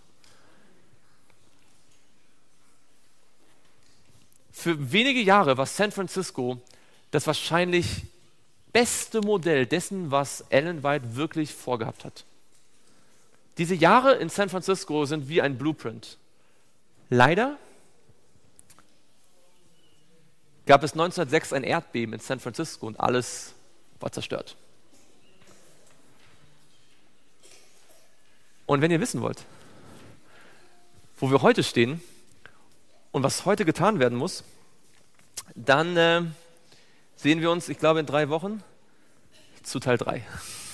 Für wenige Jahre war San Francisco das wahrscheinlich beste Modell dessen, was Ellen White wirklich vorgehabt hat. Diese Jahre in San Francisco sind wie ein Blueprint. Leider gab es 1906 ein Erdbeben in San Francisco und alles war zerstört. Und wenn ihr wissen wollt, wo wir heute stehen und was heute getan werden muss, dann sehen wir uns, ich glaube, in 3 Wochen zu Teil 3.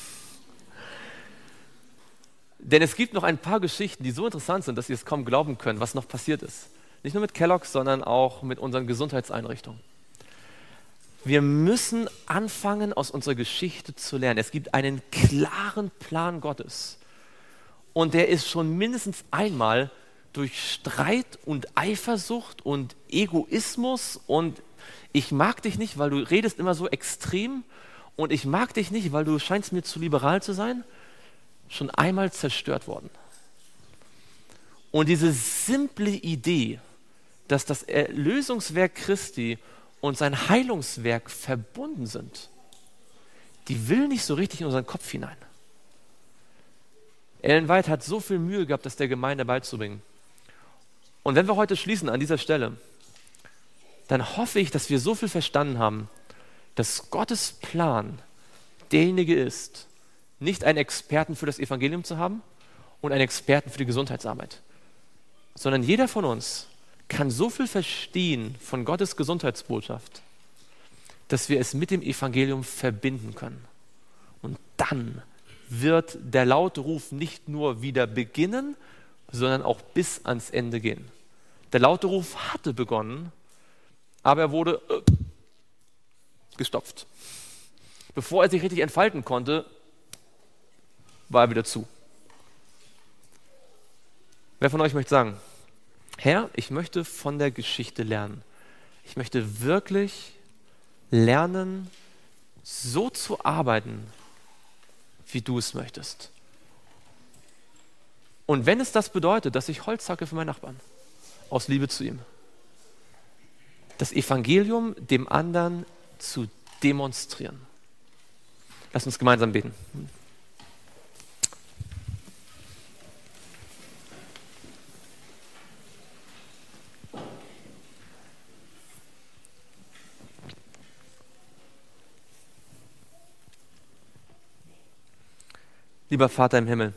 Denn es gibt noch ein paar Geschichten, die so interessant sind, dass ihr es kaum glauben könnt, was noch passiert ist. Nicht nur mit Kellogg, sondern auch mit unseren Gesundheitseinrichtungen. Wir müssen anfangen, aus unserer Geschichte zu lernen. Es gibt einen klaren Plan Gottes. Und der ist schon mindestens einmal durch Streit und Eifersucht und Egoismus und ich mag dich nicht, weil du redest immer so extrem und ich mag dich nicht, weil du scheinst mir zu liberal zu sein, schon einmal zerstört worden. Und diese simple Idee, dass das Erlösungswerk Christi und sein Heilungswerk verbunden sind, die will nicht so richtig in unseren Kopf hinein. Ellen White hat so viel Mühe gehabt, das der Gemeinde beizubringen. Und wenn wir heute schließen an dieser Stelle, dann hoffe ich, dass wir so viel verstanden haben, dass Gottes Plan derjenige ist, nicht einen Experten für das Evangelium zu haben und einen Experten für die Gesundheitsarbeit, sondern jeder von uns kann so viel verstehen von Gottes Gesundheitsbotschaft, dass wir es mit dem Evangelium verbinden können. Und dann wird der laute Ruf nicht nur wieder beginnen, sondern auch bis ans Ende gehen. Der laute Ruf hatte begonnen, aber er wurde gestopft. Bevor er sich richtig entfalten konnte, war er wieder zu. Wer von euch möchte sagen, Herr, ich möchte von der Geschichte lernen. Ich möchte wirklich lernen, so zu arbeiten, wie du es möchtest. Und wenn es das bedeutet, dass ich Holz hacke für meinen Nachbarn, aus Liebe zu ihm, das Evangelium dem anderen zu demonstrieren. Lass uns gemeinsam beten. Lieber Vater im Himmel,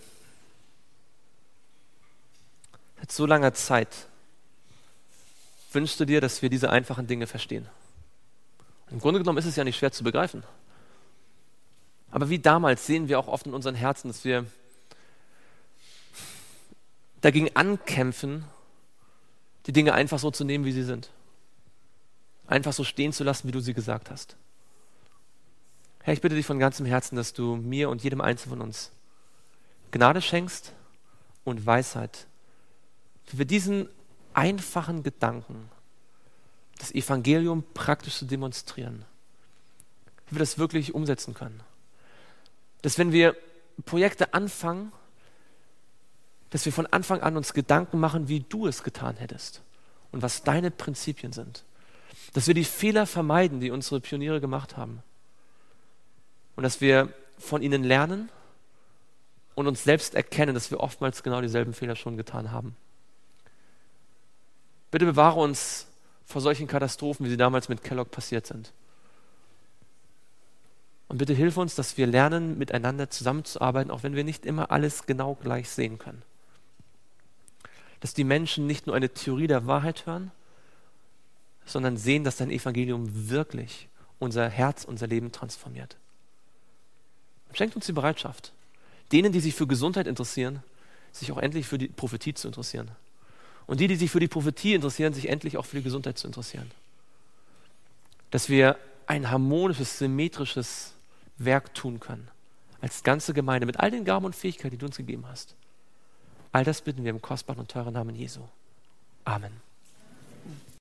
seit so langer Zeit wünschst du dir, dass wir diese einfachen Dinge verstehen. Im Grunde genommen ist es ja nicht schwer zu begreifen. Aber wie damals sehen wir auch oft in unseren Herzen, dass wir dagegen ankämpfen, die Dinge einfach so zu nehmen, wie sie sind. Einfach so stehen zu lassen, wie du sie gesagt hast. Herr, ich bitte dich von ganzem Herzen, dass du mir und jedem Einzelnen von uns Gnade schenkst und Weisheit, wie wir diesen einfachen Gedanken, das Evangelium praktisch zu demonstrieren, wie wir das wirklich umsetzen können. Dass wenn wir Projekte anfangen, dass wir von Anfang an uns Gedanken machen, wie du es getan hättest und was deine Prinzipien sind. Dass wir die Fehler vermeiden, die unsere Pioniere gemacht haben. Und dass wir von ihnen lernen und uns selbst erkennen, dass wir oftmals genau dieselben Fehler schon getan haben. Bitte bewahre uns vor solchen Katastrophen, wie sie damals mit Kellogg passiert sind. Und bitte hilf uns, dass wir lernen, miteinander zusammenzuarbeiten, auch wenn wir nicht immer alles genau gleich sehen können. Dass die Menschen nicht nur eine Theorie der Wahrheit hören, sondern sehen, dass dein Evangelium wirklich unser Herz, unser Leben transformiert. Schenkt uns die Bereitschaft, denen, die sich für Gesundheit interessieren, sich auch endlich für die Prophetie zu interessieren. Und die sich für die Prophetie interessieren, sich endlich auch für die Gesundheit zu interessieren. Dass wir ein harmonisches, symmetrisches Werk tun können, als ganze Gemeinde, mit all den Gaben und Fähigkeiten, die du uns gegeben hast. All das bitten wir im kostbaren und teuren Namen Jesu. Amen.